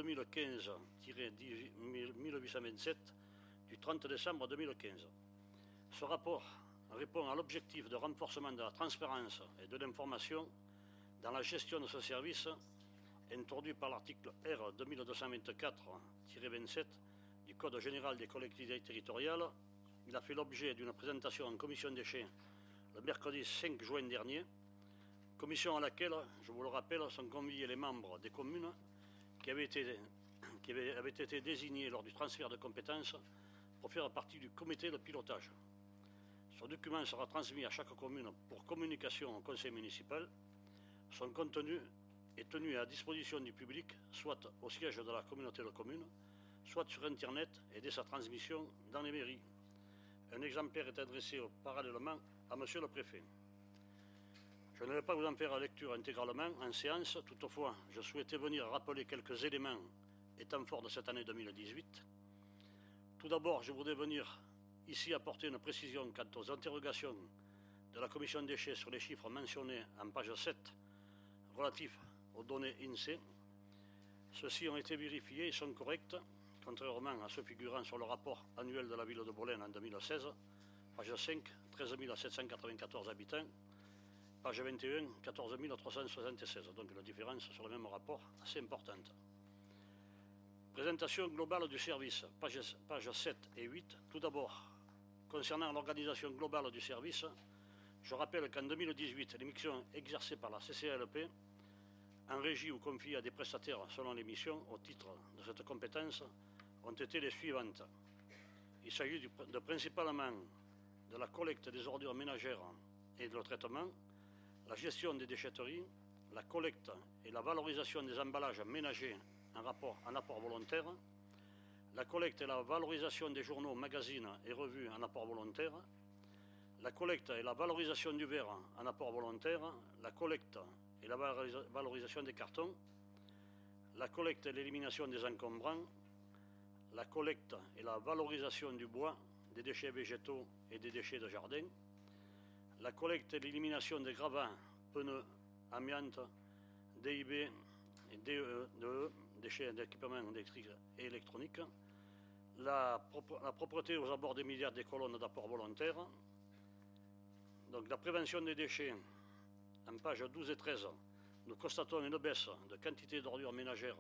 [SPEAKER 10] 2015-1827 du 30 décembre 2015. Ce rapport répond à l'objectif de renforcement de la transparence et de l'information dans la gestion de ce service introduit par l'article R 2224-27 du Code général des collectivités territoriales. Il a fait l'objet d'une présentation en commission déchets le mercredi 5 juin dernier, commission à laquelle, je vous le rappelle, sont conviés les membres des communes qui avaient été désignés lors du transfert de compétences pour faire partie du comité de pilotage. Ce document sera transmis à chaque commune pour communication au conseil municipal. Son contenu est tenu à disposition du public, soit au siège de la communauté de communes, soit sur Internet et dès sa transmission dans les mairies. Un exemplaire est adressé parallèlement à Monsieur le Préfet. Je ne vais pas vous en faire la lecture intégralement en séance, toutefois, je souhaitais venir rappeler quelques éléments étant forts de cette année 2018. Tout d'abord, je voudrais venir ici apporter une précision quant aux interrogations de la commission déchets sur les chiffres mentionnés en page 7 relatifs aux données INSEE. Ceux-ci ont été vérifiés et sont corrects contrairement à ceux figurant sur le rapport annuel de la ville de Bolène en 2016, page 5, 13 794 habitants, page 21, 14 376. Donc la différence sur le même rapport assez importante. Présentation globale du service, pages 7 et 8. Tout d'abord, concernant l'organisation globale du service, je rappelle qu'en 2018, les missions exercées par la CCLP, en régie ou confiées à des prestataires selon les missions au titre de cette compétence, ont été les suivantes. Il s'agit principalement de la collecte des ordures ménagères et de leur traitement, la gestion des déchetteries, la collecte et la valorisation des emballages ménagers en apport volontaire, la collecte et la valorisation des journaux, magazines et revues en apport volontaire, la collecte et la valorisation du verre en apport volontaire, la collecte et la valorisation des cartons, la collecte et l'élimination des encombrants, la collecte et la valorisation du bois, des déchets végétaux et des déchets de jardin, la collecte et l'élimination des gravats, pneus, amiante, DIB et DE, déchets d'équipements électriques et électroniques, la propreté aux abords des milliards des colonnes d'apport volontaire, donc la prévention des déchets. En pages 12 et 13, nous constatons une baisse de quantité d'ordures ménagères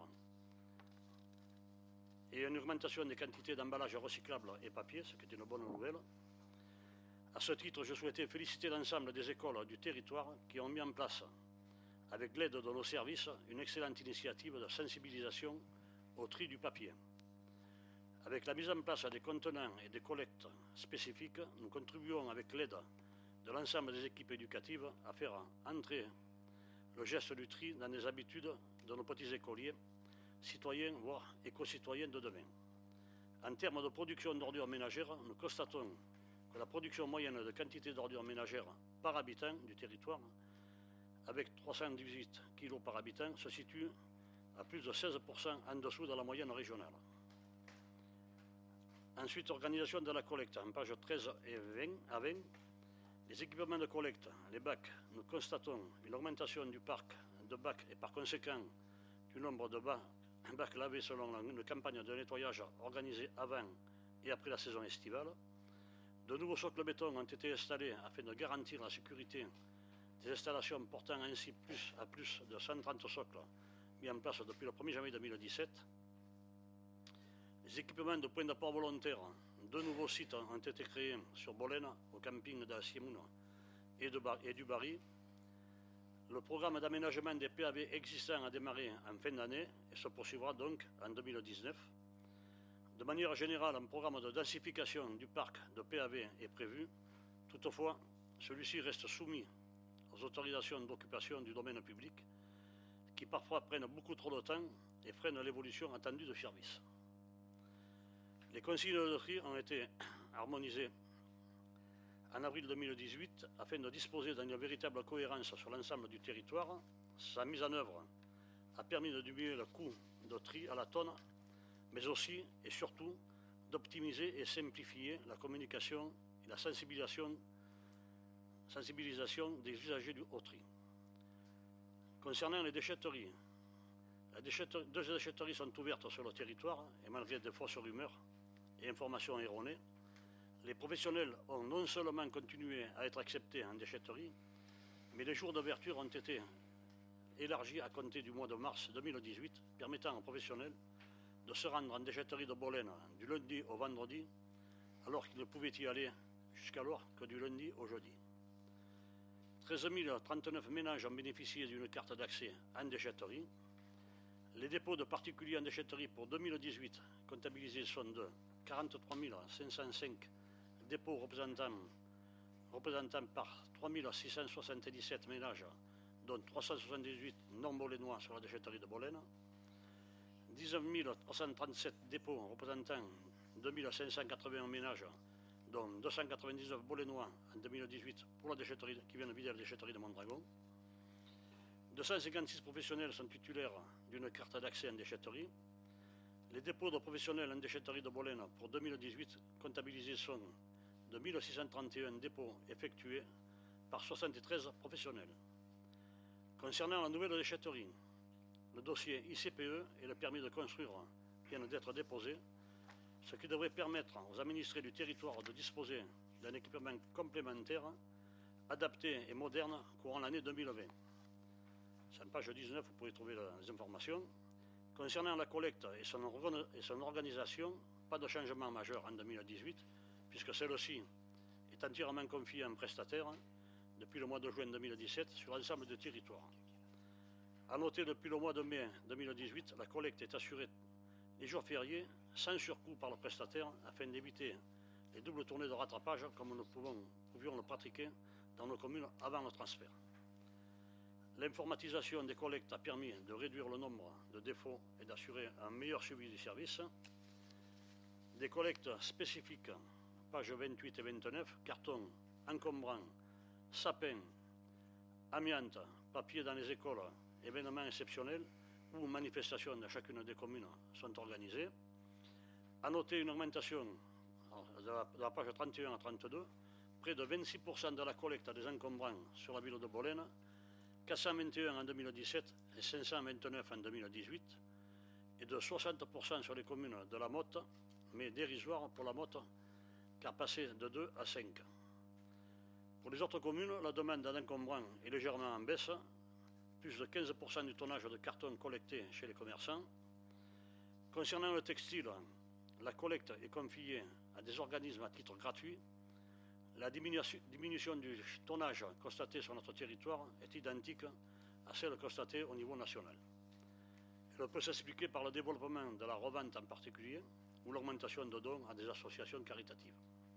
[SPEAKER 10] et une augmentation des quantités d'emballages recyclables et papier, ce qui est une bonne nouvelle. À ce titre, je souhaitais féliciter l'ensemble des écoles du territoire qui ont mis en place, avec l'aide de nos services, une excellente initiative de sensibilisation au tri du papier. Avec la mise en place des contenants et des collectes spécifiques, nous contribuons avec l'aide de l'ensemble des équipes éducatives à faire entrer le geste du tri dans les habitudes de nos petits écoliers, citoyens, voire éco-citoyens de demain. En termes de production d'ordures ménagères, nous constatons que la production moyenne de quantité d'ordures ménagères par habitant du territoire, avec 318 kg par habitant, se situe à plus de 16% en dessous de la moyenne régionale. Ensuite, organisation de la collecte, en pages 13 et 20. Les équipements de collecte, les bacs, nous constatons une augmentation du parc de bacs et par conséquent du nombre de bacs lavés selon une campagne de nettoyage organisée avant et après la saison estivale. De nouveaux socles béton ont été installés afin de garantir la sécurité des installations portant ainsi à plus de 130 socles mis en place depuis le 1er janvier 2017. Les équipements de points d'apport volontaires, deux nouveaux sites ont été créés sur Bolène, au camping d'Assiemoun et du Barry. Le programme d'aménagement des PAV existants a démarré en fin d'année et se poursuivra donc en 2019. De manière générale, un programme de densification du parc de PAV est prévu. Toutefois, celui-ci reste soumis aux autorisations d'occupation du domaine public qui parfois prennent beaucoup trop de temps et freinent l'évolution attendue de service. Les consignes de tri ont été harmonisées en avril 2018 afin de disposer d'une véritable cohérence sur l'ensemble du territoire. Sa mise en œuvre a permis de diminuer le coût de tri à la tonne, mais aussi et surtout d'optimiser et simplifier la communication et la sensibilisation des usagers du haut tri. Concernant les déchetteries, deux déchetteries sont ouvertes sur le territoire et malgré de fausses rumeurs et informations erronées, les professionnels ont non seulement continué à être acceptés en déchetterie, mais les jours d'ouverture ont été élargis à compter du mois de mars 2018, permettant aux professionnels de se rendre en déchetterie de Bolène du lundi au vendredi, alors qu'ils ne pouvaient y aller jusqu'alors que du lundi au jeudi. 13 039 ménages ont bénéficié d'une carte d'accès en déchetterie. Les dépôts de particuliers en déchetterie pour 2018 comptabilisés sont de 43 505 dépôts représentant par 3 677 ménages, dont 378 non-bolénois sur la déchetterie de Bolène, 19 337 dépôts représentant 2 581 ménages, dont 299 bolénois en 2018 pour la déchetterie qui vient de vider la déchetterie de Mondragon. 256 professionnels sont titulaires d'une carte d'accès en déchetterie. Les dépôts de professionnels en déchetterie de Bolène pour 2018 comptabilisés sont de 1631 dépôts effectués par 73 professionnels. Concernant la nouvelle déchetterie, le dossier ICPE et le permis de construire viennent d'être déposés, ce qui devrait permettre aux administrés du territoire de disposer d'un équipement complémentaire, adapté et moderne courant l'année 2020. Sur la page 19, vous pouvez trouver les informations. Concernant la collecte et son organisation, pas de changement majeur en 2018, puisque celle-ci est entièrement confiée à un prestataire depuis le mois de juin 2017 sur l'ensemble du territoire. A noter, depuis le mois de mai 2018, la collecte est assurée les jours fériés sans surcoût par le prestataire afin d'éviter les doubles tournées de rattrapage comme nous pouvions le pratiquer dans nos communes avant le transfert. L'informatisation des collectes a permis de réduire le nombre de défauts et d'assurer un meilleur suivi du service. Des collectes spécifiques, pages 28 et 29, cartons, encombrants, sapins, amiante, papier dans les écoles, événements exceptionnels ou manifestations de chacune des communes sont organisées. À noter une augmentation de la page 31 à 32, près de 26% de la collecte des encombrants sur la ville de Bolène, 421 en 2017 et 529 en 2018, et de 60% sur les communes de la Motte, mais dérisoire pour la Motte, car passé de 2 à 5. Pour les autres communes, la demande d'encombrants est légèrement en baisse, plus de 15% du tonnage de carton collecté chez les commerçants. Concernant le textile, la collecte est confiée à des organismes à titre gratuit. La diminution du tonnage constaté sur notre territoire est identique à celle constatée au niveau national. Elle peut s'expliquer par le développement de la revente en particulier ou l'augmentation de dons à des associations caritatives.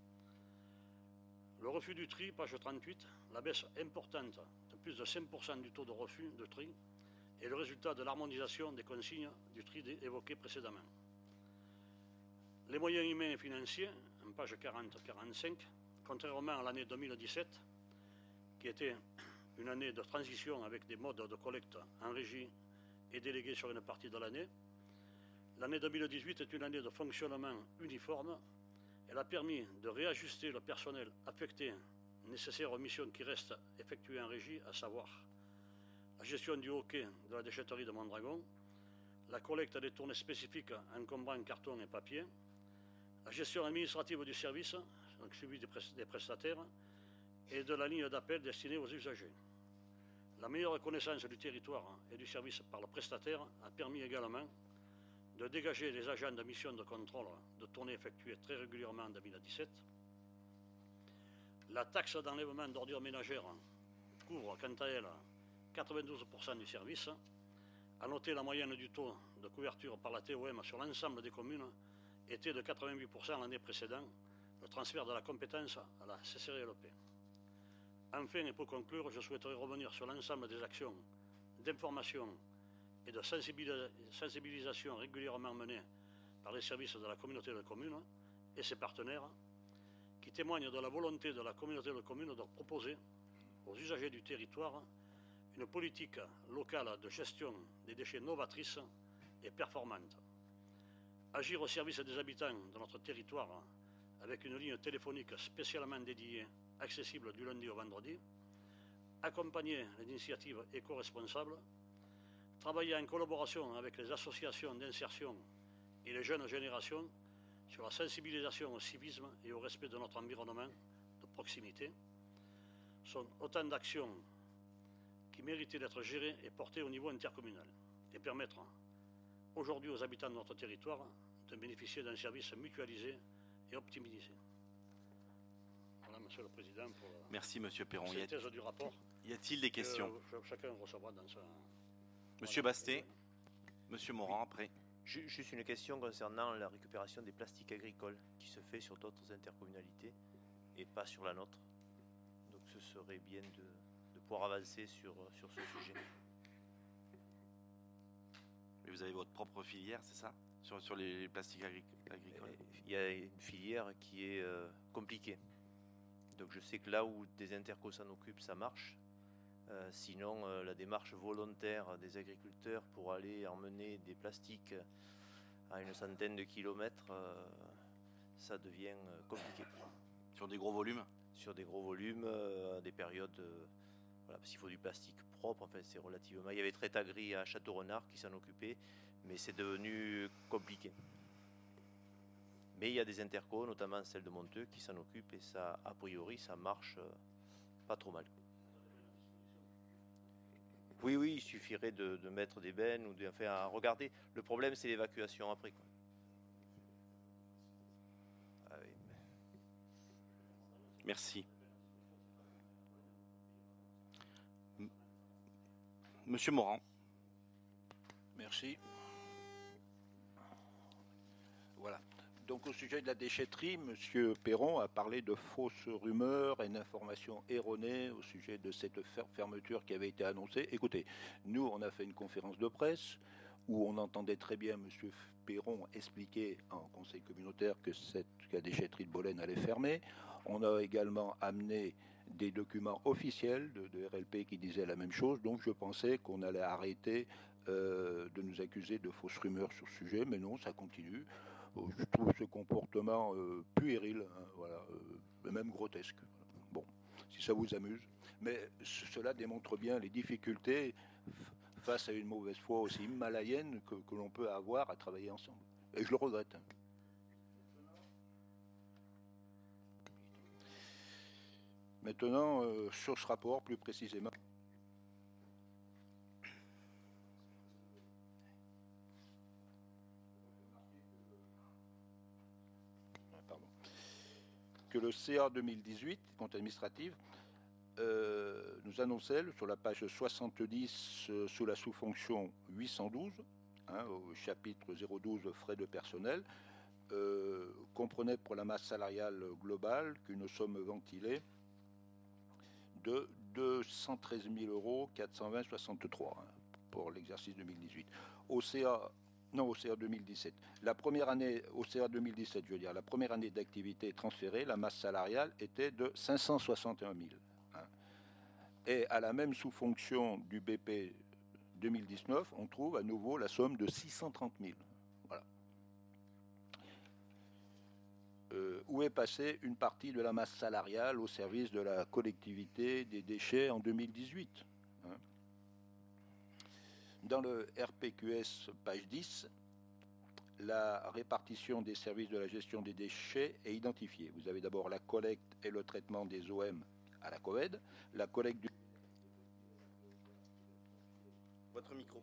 [SPEAKER 10] Le refus du tri, page 38, la baisse importante de plus de 5% du taux de refus de tri est le résultat de l'harmonisation des consignes du tri évoquées précédemment. Les moyens humains et financiers, en page 40-45, contrairement à l'année 2017, qui était une année de transition avec des modes de collecte en régie et délégués sur une partie de l'année, l'année 2018 est une année de fonctionnement uniforme. Elle a permis de réajuster le personnel affecté nécessaire aux missions qui restent effectuées en régie, à savoir la gestion du hockey de la déchetterie de Mondragon, la collecte des tournées spécifiques encombrant carton et papier, la gestion administrative du service, donc suivi des prestataires, et de la ligne d'appel destinée aux usagers. La meilleure connaissance du territoire et du service par le prestataire a permis également de dégager les agents de mission de contrôle de tournées effectuées très régulièrement en 2017. La taxe d'enlèvement d'ordures ménagères couvre quant à elle 92% du service. À noter, la moyenne du taux de couverture par la TOM sur l'ensemble des communes était de 88% l'année précédente, le transfert de la compétence à la CCRLP. Enfin, et pour conclure, je souhaiterais revenir sur l'ensemble des actions d'information et de sensibilisation régulièrement menées par les services de la communauté de communes et ses partenaires, qui témoignent de la volonté de la communauté de communes de proposer aux usagers du territoire une politique locale de gestion des déchets novatrice et performante. Agir au service des habitants de notre territoire avec une ligne téléphonique spécialement dédiée, accessible du lundi au vendredi, accompagner l'initiative éco-responsable, travailler en collaboration avec les associations d'insertion et les jeunes générations sur la sensibilisation au civisme et au respect de notre environnement de proximité sont autant d'actions qui méritaient d'être gérées et portées au niveau intercommunal et permettre aujourd'hui aux habitants de notre territoire de bénéficier d'un service mutualisé et optimisé. Voilà, Monsieur le Président, pour
[SPEAKER 1] merci, Monsieur Perron.
[SPEAKER 10] la synthèse du rapport.
[SPEAKER 1] Y a-t-il des questions?
[SPEAKER 10] Chacun recevra dans sa...
[SPEAKER 1] Monsieur Bastet, Monsieur Morand, après.
[SPEAKER 6] Juste une question concernant la récupération des plastiques agricoles qui se fait sur d'autres intercommunalités et pas sur la nôtre. Donc ce serait bien de pouvoir avancer sur ce sujet.
[SPEAKER 1] Mais vous avez votre propre filière, c'est ça, sur les plastiques agricoles?
[SPEAKER 6] Il y a une filière qui est compliquée. Donc je sais que là où des intercos s'en occupent, ça marche. Sinon, la démarche volontaire des agriculteurs pour aller emmener des plastiques à une centaine de kilomètres, ça devient compliqué.
[SPEAKER 1] Sur des gros volumes?
[SPEAKER 6] Sur des gros volumes, des périodes... voilà, parce qu'il faut du plastique propre, enfin c'est relativement... Il y avait Trétagri à Château-Renard qui s'en occupait, mais c'est devenu compliqué. Mais il y a des intercos, notamment celle de Monteux, qui s'en occupent et ça, a priori, ça marche pas trop mal. Oui, oui, il suffirait de mettre des bennes ou de faire regarder. Le problème, c'est l'évacuation après, quoi. Ah oui.
[SPEAKER 1] Merci. Monsieur Morand.
[SPEAKER 7] Merci. Voilà. Donc au sujet de la déchetterie, M. Perron a parlé de fausses rumeurs et d'informations erronées au sujet de cette fermeture qui avait été annoncée. Écoutez, nous, on a fait une conférence de presse où on entendait très bien M. Perron expliquer en conseil communautaire que la déchetterie de Bolène allait fermer. On a également amené des documents officiels de RLP qui disaient la même chose. Donc je pensais qu'on allait arrêter de nous accuser de fausses rumeurs sur ce sujet, mais non, ça continue. Je trouve ce comportement puéril, hein, voilà, même grotesque. Bon, si ça vous amuse. Mais cela démontre bien les difficultés face à une mauvaise foi aussi himalayenne que l'on peut avoir à travailler ensemble. Et je le regrette. Maintenant, sur ce rapport, plus précisément. Que le CA 2018, compte administratif, nous annonçait sur la page 70 sous la sous-fonction 812, hein, au chapitre 012 frais de personnel, comprenait pour la masse salariale globale qu'une somme ventilée de 213 420,63 € hein, pour l'exercice 2018. Au CA 2017. La première année, au CA 2017, je veux dire, la première année d'activité transférée, la masse salariale était de 561 000. Hein. Et à la même sous-fonction du BP 2019, on trouve à nouveau la somme de 630 000. Voilà. Où est passée une partie de la masse salariale au service de la collectivité des déchets en 2018 hein. Dans le RPQS, page 10, la répartition des services de la gestion des déchets est identifiée. Vous avez d'abord la collecte et le traitement des OM à la COED, la collecte du...
[SPEAKER 1] Votre micro.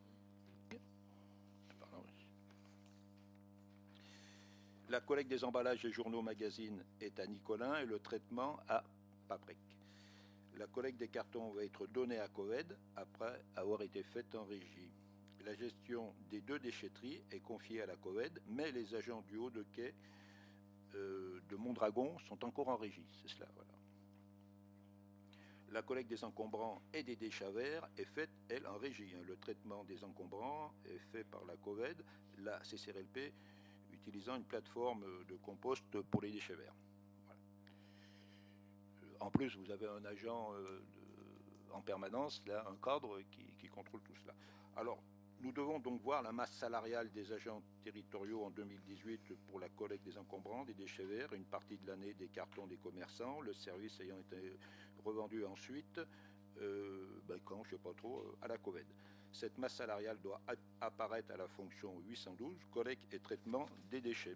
[SPEAKER 7] Pardon. La collecte des emballages et journaux magazines est à Nicolin et le traitement à Paprec. La collecte des cartons va être donnée à COED après avoir été faite en régie. La gestion des deux déchetteries est confiée à la COED, mais les agents du haut de quai de Mondragon sont encore en régie. C'est cela, voilà. La collecte des encombrants et des déchets verts est faite, elle, en régie. Le traitement des encombrants est fait par la COED, la CCRLP, utilisant une plateforme de compost pour les déchets verts. En plus, vous avez un agent en permanence, là, un cadre qui contrôle tout cela. Alors, nous devons donc voir la masse salariale des agents territoriaux en 2018 pour la collecte des encombrants, des déchets verts, une partie de l'année des cartons des commerçants, le service ayant été revendu ensuite, quand, je ne sais pas trop, à la COED. Cette masse salariale doit apparaître à la fonction 812, collecte et traitement des déchets.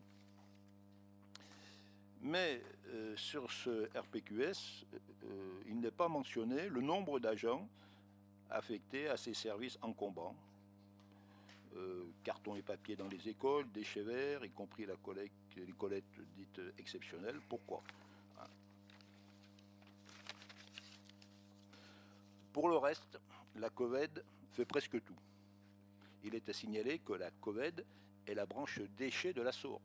[SPEAKER 7] Mais sur ce RPQS, il n'est pas mentionné le nombre d'agents affectés à ces services encombrants. Cartons et papiers dans les écoles, déchets verts, y compris les collectes dites exceptionnelles. Pourquoi ? Pour le reste, la COED fait presque tout. Il est à signaler que la COED est la branche déchets de la SAUR.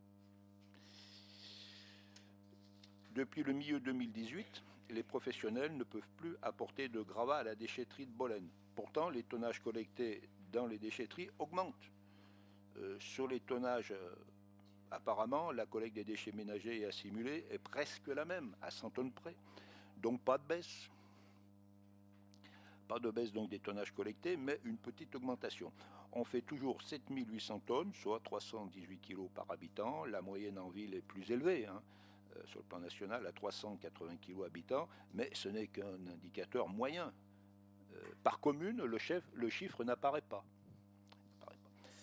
[SPEAKER 7] Depuis le milieu 2018, les professionnels ne peuvent plus apporter de gravats à la déchetterie de Bolène. Pourtant, les tonnages collectés dans les déchetteries augmentent. Sur les tonnages, apparemment, la collecte des déchets ménagers et assimilés est presque la même, à 100 tonnes près. Donc pas de baisse. Pas de baisse donc des tonnages collectés, mais une petite augmentation. On fait toujours 7800 tonnes, soit 318 kg par habitant. La moyenne en ville est plus élevée, hein, sur le plan national, à 380 kg habitants, mais ce n'est qu'un indicateur moyen. Par commune, le chiffre n'apparaît pas.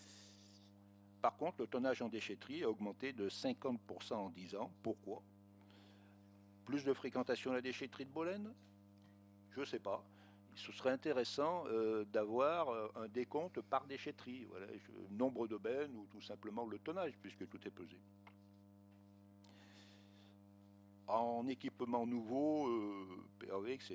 [SPEAKER 7] Par contre, le tonnage en déchetterie a augmenté de 50% en 10 ans. Pourquoi? Plus de fréquentation à la déchetterie de Bolène? Je ne sais pas. Ce serait intéressant d'avoir un décompte par déchetterie, voilà, nombre de bennes ou tout simplement le tonnage, puisque tout est pesé. En équipement nouveau, PAV, etc.,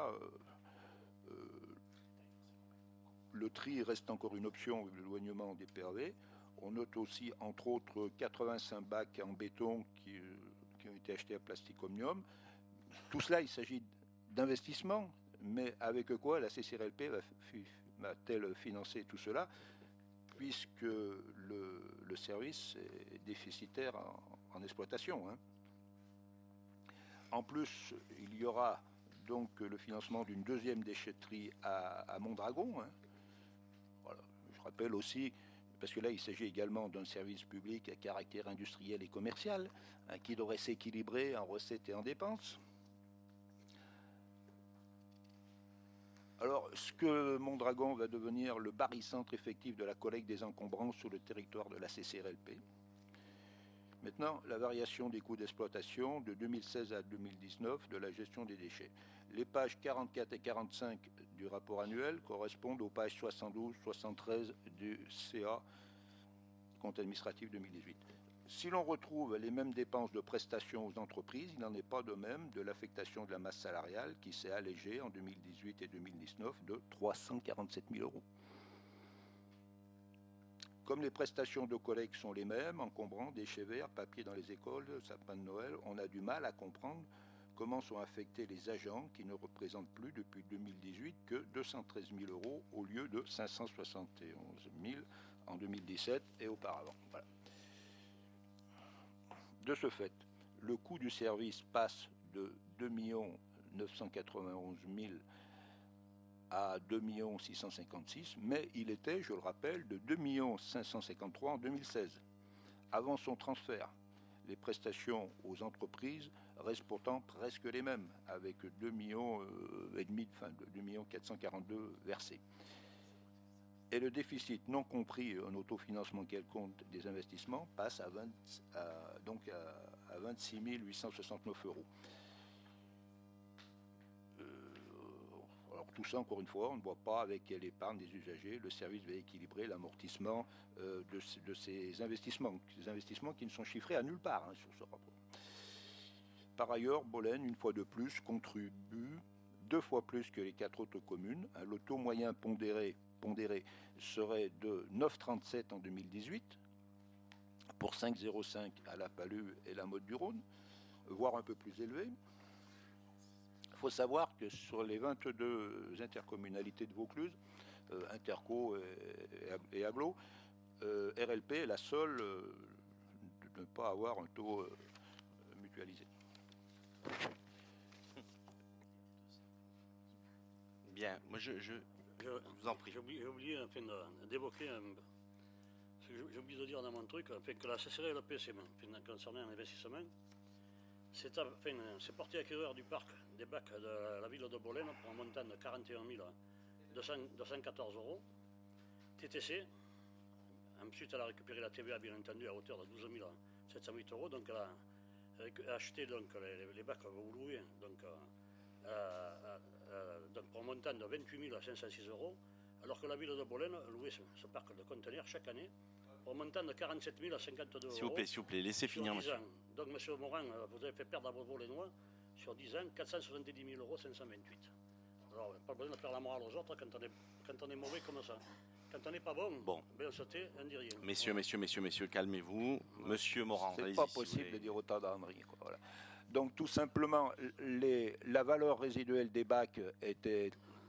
[SPEAKER 7] le tri reste encore une option, l'éloignement des PAV. On note aussi, entre autres, 85 bacs en béton qui ont été achetés à Plastic Omnium. Tout cela, il s'agit d'investissement, mais avec quoi la CCRLP va-t-elle financer tout cela, puisque le service est déficitaire en exploitation, hein. En plus, il y aura donc le financement d'une deuxième déchetterie à Mondragon, hein. Voilà. Je rappelle aussi, parce que là, il s'agit également d'un service public à caractère industriel et commercial, hein, qui devrait s'équilibrer en recettes et en dépenses. Alors, ce que Mondragon va devenir le barycentre effectif de la collecte des encombrants sur le territoire de la CCRLP. Maintenant, la variation des coûts d'exploitation de 2016 à 2019 de la gestion des déchets. Les pages 44 et 45 du rapport annuel correspondent aux pages 72-73 du CA, compte administratif 2018. Si l'on retrouve les mêmes dépenses de prestations aux entreprises, il n'en est pas de même de l'affectation de la masse salariale qui s'est allégée en 2018 et 2019 de 347 000 €. Comme les prestations de collecte sont les mêmes, encombrants, déchets verts, papier dans les écoles, sapins de Noël, on a du mal à comprendre comment sont affectés les agents qui ne représentent plus depuis 2018 que 213 000 € au lieu de 571 000 en 2017 et auparavant. Voilà. De ce fait, le coût du service passe de 2 991 000 à 2 656 000, mais il était, je le rappelle, de 2 553 000 en 2016. Avant son transfert, les prestations aux entreprises restent pourtant presque les mêmes, avec 2 442 000 versés. Et le déficit non compris en autofinancement quelconque des investissements passe à 26 869 €. Alors tout ça, encore une fois, on ne voit pas avec l'épargne des usagers, le service va équilibrer l'amortissement de ces investissements qui ne sont chiffrés à nulle part, hein, sur ce rapport. Par ailleurs, Bolène, une fois de plus, contribue 2 fois plus que les 4 autres communes. Le taux moyen pondéré serait de 9,37 en 2018 pour 5,05 à la Palue et la Motte du Rhône, voire un peu plus élevé. Il faut savoir que sur les 22 intercommunalités de Vaucluse, Interco et Aglo, RLP est la seule de ne pas avoir un taux mutualisé.
[SPEAKER 1] Bien, moi je vous en prie.
[SPEAKER 10] J'ai oublié d'évoquer, j'ai oublié de dire dans mon truc, que la CCRLP, concernant l'investissement, c'est porté acquéreur du parc des bacs de la ville de Bolène pour un montant de 41 214 €. TTC, ensuite elle a récupéré la TVA, bien entendu, à hauteur de 12 708 €. Donc elle a acheté les bacs loués donc pour un montant de 28 506 €, alors que la ville de Bolène louait ce parc de conteneurs chaque année pour un montant de 47 052 €.
[SPEAKER 1] S'il vous plaît, laissez finir, monsieur.
[SPEAKER 10] Donc, monsieur Morin, vous avez fait perdre à vos Bolénois, sur 10 ans, 470 000 528 €. Alors, pas besoin de faire la morale aux autres quand on est mauvais comme ça. Quand on n'est pas bon, ben on se tait, on ne dit rien.
[SPEAKER 1] Messieurs, calmez-vous. Monsieur Morin,
[SPEAKER 7] c'est pas possible de dire autant d'âneries. Voilà. Donc, tout simplement, la valeur résiduelle des bacs était...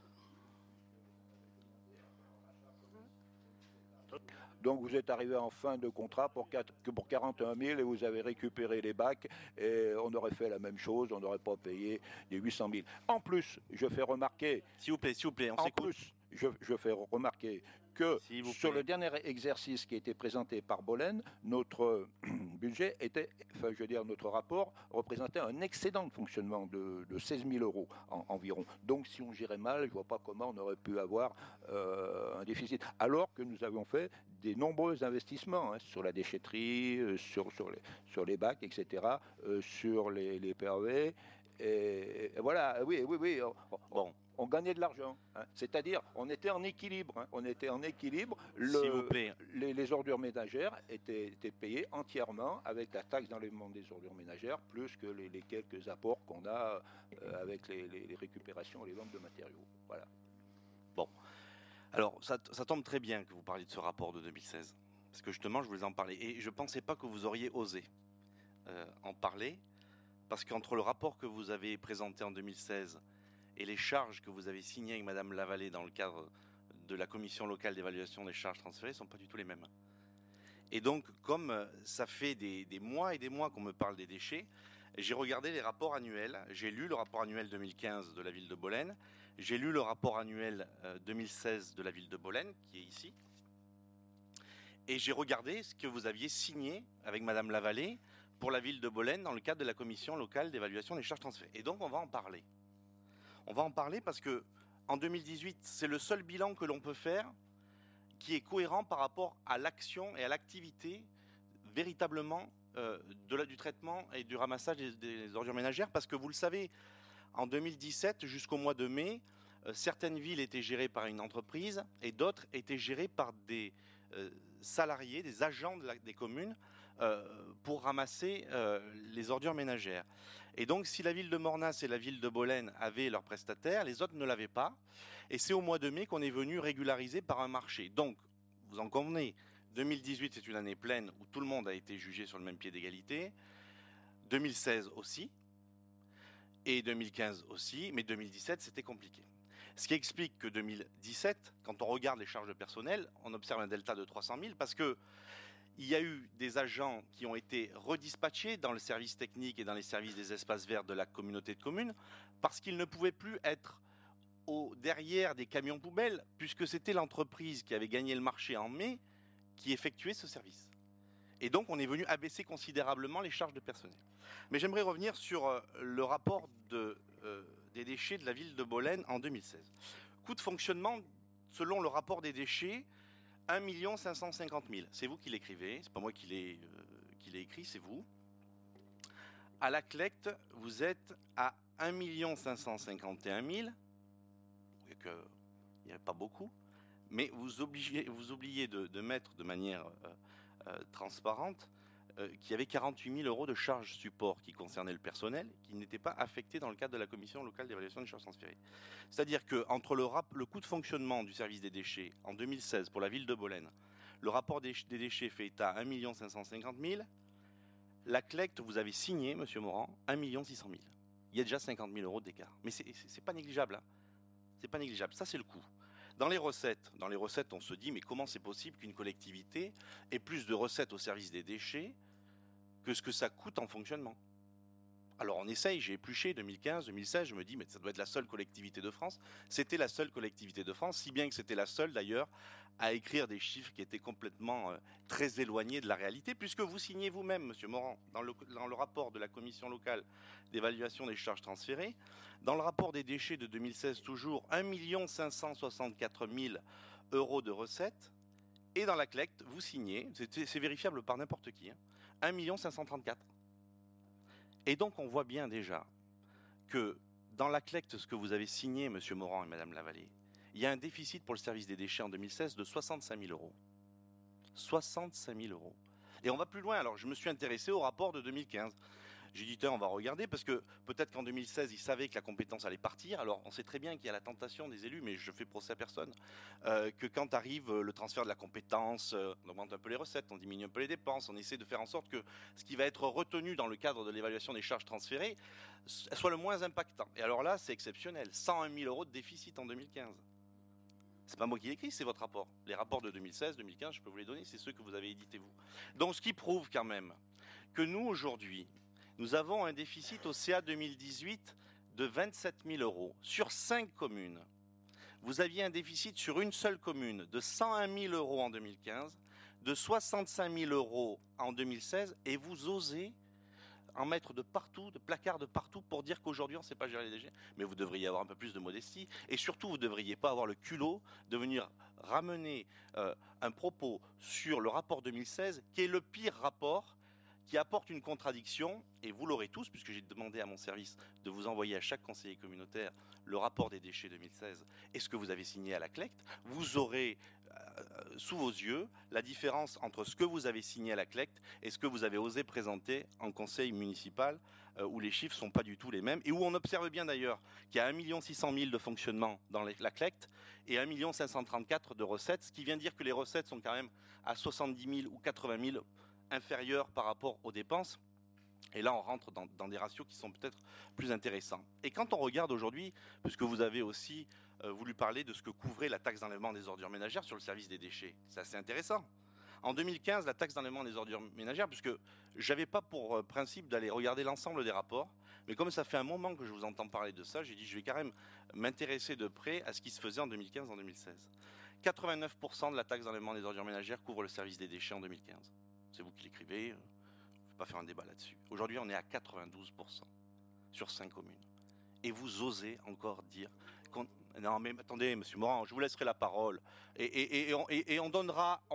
[SPEAKER 7] Donc vous êtes arrivé en fin de contrat pour 41 000 et vous avez récupéré les bacs et on aurait fait la même chose, on n'aurait pas payé les 800 000. En plus, je fais remarquer...
[SPEAKER 1] S'il vous plaît, on s'écoute.
[SPEAKER 7] En plus, je fais remarquer que sur le dernier exercice qui a été présenté par Bolène, notre budget était, notre rapport représentait un excédent de fonctionnement de 16 000 € environ. Donc si on gérait mal, je ne vois pas comment on aurait pu avoir un déficit. Alors que nous avions fait des nombreux investissements sur la déchetterie, sur les bacs, etc., sur les PAV. Et voilà, oui. Bon, on gagnait de l'argent. C'est-à-dire, on était en équilibre. On était en équilibre.
[SPEAKER 1] S'il vous plaît.
[SPEAKER 7] Les ordures ménagères étaient payées entièrement avec la taxe d'enlèvement des ordures ménagères, plus que les quelques apports qu'on a avec les récupérations et les ventes de matériaux. Voilà.
[SPEAKER 1] Bon. Alors, ça tombe très bien que vous parliez de ce rapport de 2016. Parce que justement, je voulais en parler. Et je ne pensais pas que vous auriez osé en parler. Parce qu'entre le rapport que vous avez présenté en 2016 et les charges que vous avez signées avec Madame Lavallée dans le cadre de la commission locale d'évaluation des charges transférées, ne sont pas du tout les mêmes. Et donc, comme ça fait des mois et des mois qu'on me parle des déchets, j'ai regardé les rapports annuels. J'ai lu le rapport annuel 2015 de la ville de Bolène. J'ai lu le rapport annuel 2016 de la ville de Bolène, qui est ici. Et j'ai regardé ce que vous aviez signé avec Madame Lavallée pour la ville de Bolène dans le cadre de la commission locale d'évaluation des charges transférées. Et donc, on va en parler. On va en parler parce que en 2018, c'est le seul bilan que l'on peut faire qui est cohérent par rapport à l'action et à l'activité véritablement du traitement et du ramassage des ordures ménagères. Parce que vous le savez, en 2017, jusqu'au mois de mai, certaines villes étaient gérées par une entreprise et d'autres étaient gérées par des salariés, des agents des communes pour ramasser les ordures ménagères. Et donc, si la ville de Mornas et la ville de Bolène avaient leurs prestataires, les autres ne l'avaient pas. Et c'est au mois de mai qu'on est venu régulariser par un marché. Donc, vous en convenez, 2018, c'est une année pleine où tout le monde a été jugé sur le même pied d'égalité. 2016 aussi. Et 2015 aussi. Mais 2017, c'était compliqué. Ce qui explique que 2017, quand on regarde les charges de personnel, on observe un delta de 300 000 parce que il y a eu des agents qui ont été redispatchés dans le service technique et dans les services des espaces verts de la communauté de communes parce qu'ils ne pouvaient plus être derrière des camions poubelles puisque c'était l'entreprise qui avait gagné le marché en mai qui effectuait ce service. Et donc on est venu abaisser considérablement les charges de personnel. Mais j'aimerais revenir sur le rapport des déchets de la ville de Bolène en 2016. Coût de fonctionnement, selon le rapport des déchets, 1 550 000. C'est vous qui l'écrivez, c'est pas moi qui l'ai écrit, c'est vous. À la collecte, vous êtes à 1 551 000. Il n'y a pas beaucoup, mais vous oubliez de mettre de manière transparente qu'il y avait 48 000 € de charges support qui concernaient le personnel, qui n'étaient pas affectés dans le cadre de la commission locale d'évaluation des charges transférées. C'est-à-dire qu'entre le coût de fonctionnement du service des déchets en 2016 pour la ville de Bolène, le rapport des déchets fait état à 1 550 000, la collecte, vous avez signé, M. Morand, 1 600 000. Il y a déjà 50 000 € d'écart. Mais c'est pas négligeable. Hein. C'est pas négligeable. Ça, c'est le coût. Dans les recettes, on se dit, mais comment c'est possible qu'une collectivité ait plus de recettes au service des déchets que ce que ça coûte en fonctionnement? Alors on essaye, j'ai épluché 2015, 2016, je me dis, mais ça doit être la seule collectivité de France. C'était la seule collectivité de France, si bien que c'était la seule d'ailleurs à écrire des chiffres qui étaient complètement très éloignés de la réalité, puisque vous signez vous-même, M. Morand, dans le rapport de la commission locale d'évaluation des charges transférées, dans le rapport des déchets de 2016 toujours, 1 564 000 € de recettes, et dans la collecte, vous signez, c'est vérifiable par n'importe qui, 1 534 000. Et donc on voit bien déjà que dans la collecte, ce que vous avez signé, M. Morand et Mme Lavallée, il y a un déficit pour le service des déchets en 2016 de 65 000 €. 65 000 €. Et on va plus loin. Alors je me suis intéressé au rapport de 2015. J'ai dit, on va regarder, parce que peut-être qu'en 2016, ils savaient que la compétence allait partir. Alors, on sait très bien qu'il y a la tentation des élus, mais je fais procès à personne, que quand arrive le transfert de la compétence, on augmente un peu les recettes, on diminue un peu les dépenses, on essaie de faire en sorte que ce qui va être retenu dans le cadre de l'évaluation des charges transférées soit le moins impactant. Et alors là, c'est exceptionnel. 101 000 € de déficit en 2015. C'est pas moi qui l'écris, c'est votre rapport. Les rapports de 2016, 2015, je peux vous les donner, c'est ceux que vous avez édités vous. Donc, ce qui prouve quand même que nous, aujourd'hui, nous avons un déficit au CA 2018 de 27 000 € sur 5 communes. Vous aviez un déficit sur une seule commune de 101 000 € en 2015, de 65 000 € en 2016, et vous osez en mettre de partout, de placards de partout pour dire qu'aujourd'hui on ne sait pas gérer les déchets. Mais vous devriez avoir un peu plus de modestie et surtout vous ne devriez pas avoir le culot de venir ramener un propos sur le rapport 2016 qui est le pire rapport, qui apporte une contradiction, et vous l'aurez tous, puisque j'ai demandé à mon service de vous envoyer à chaque conseiller communautaire le rapport des déchets 2016 et ce que vous avez signé à la CLECT. Vous aurez sous vos yeux la différence entre ce que vous avez signé à la CLECT et ce que vous avez osé présenter en conseil municipal, où les chiffres ne sont pas du tout les mêmes, et où on observe bien d'ailleurs qu'il y a 1 600 000 de fonctionnement dans la CLECT et 1 534 000 de recettes, ce qui vient dire que les recettes sont quand même à 70 000 ou 80 000 inférieurs par rapport aux dépenses. Et là, on rentre dans des ratios qui sont peut-être plus intéressants. Et quand on regarde aujourd'hui, puisque vous avez aussi voulu parler de ce que couvrait la taxe d'enlèvement des ordures ménagères sur le service des déchets, c'est assez intéressant. En 2015, la taxe d'enlèvement des ordures ménagères, puisque je n'avais pas pour principe d'aller regarder l'ensemble des rapports, mais comme ça fait un moment que je vous entends parler de ça, j'ai dit je vais quand même m'intéresser de près à ce qui se faisait en 2015 en 2016. 89% de la taxe d'enlèvement des ordures ménagères couvre le service des déchets en 2015. C'est vous qui l'écrivez, je ne vais pas faire un débat là-dessus. Aujourd'hui, on est à 92% sur 5 communes. Et vous osez encore dire... Non, mais attendez, monsieur Morand, je vous laisserai la parole. Et on donnera,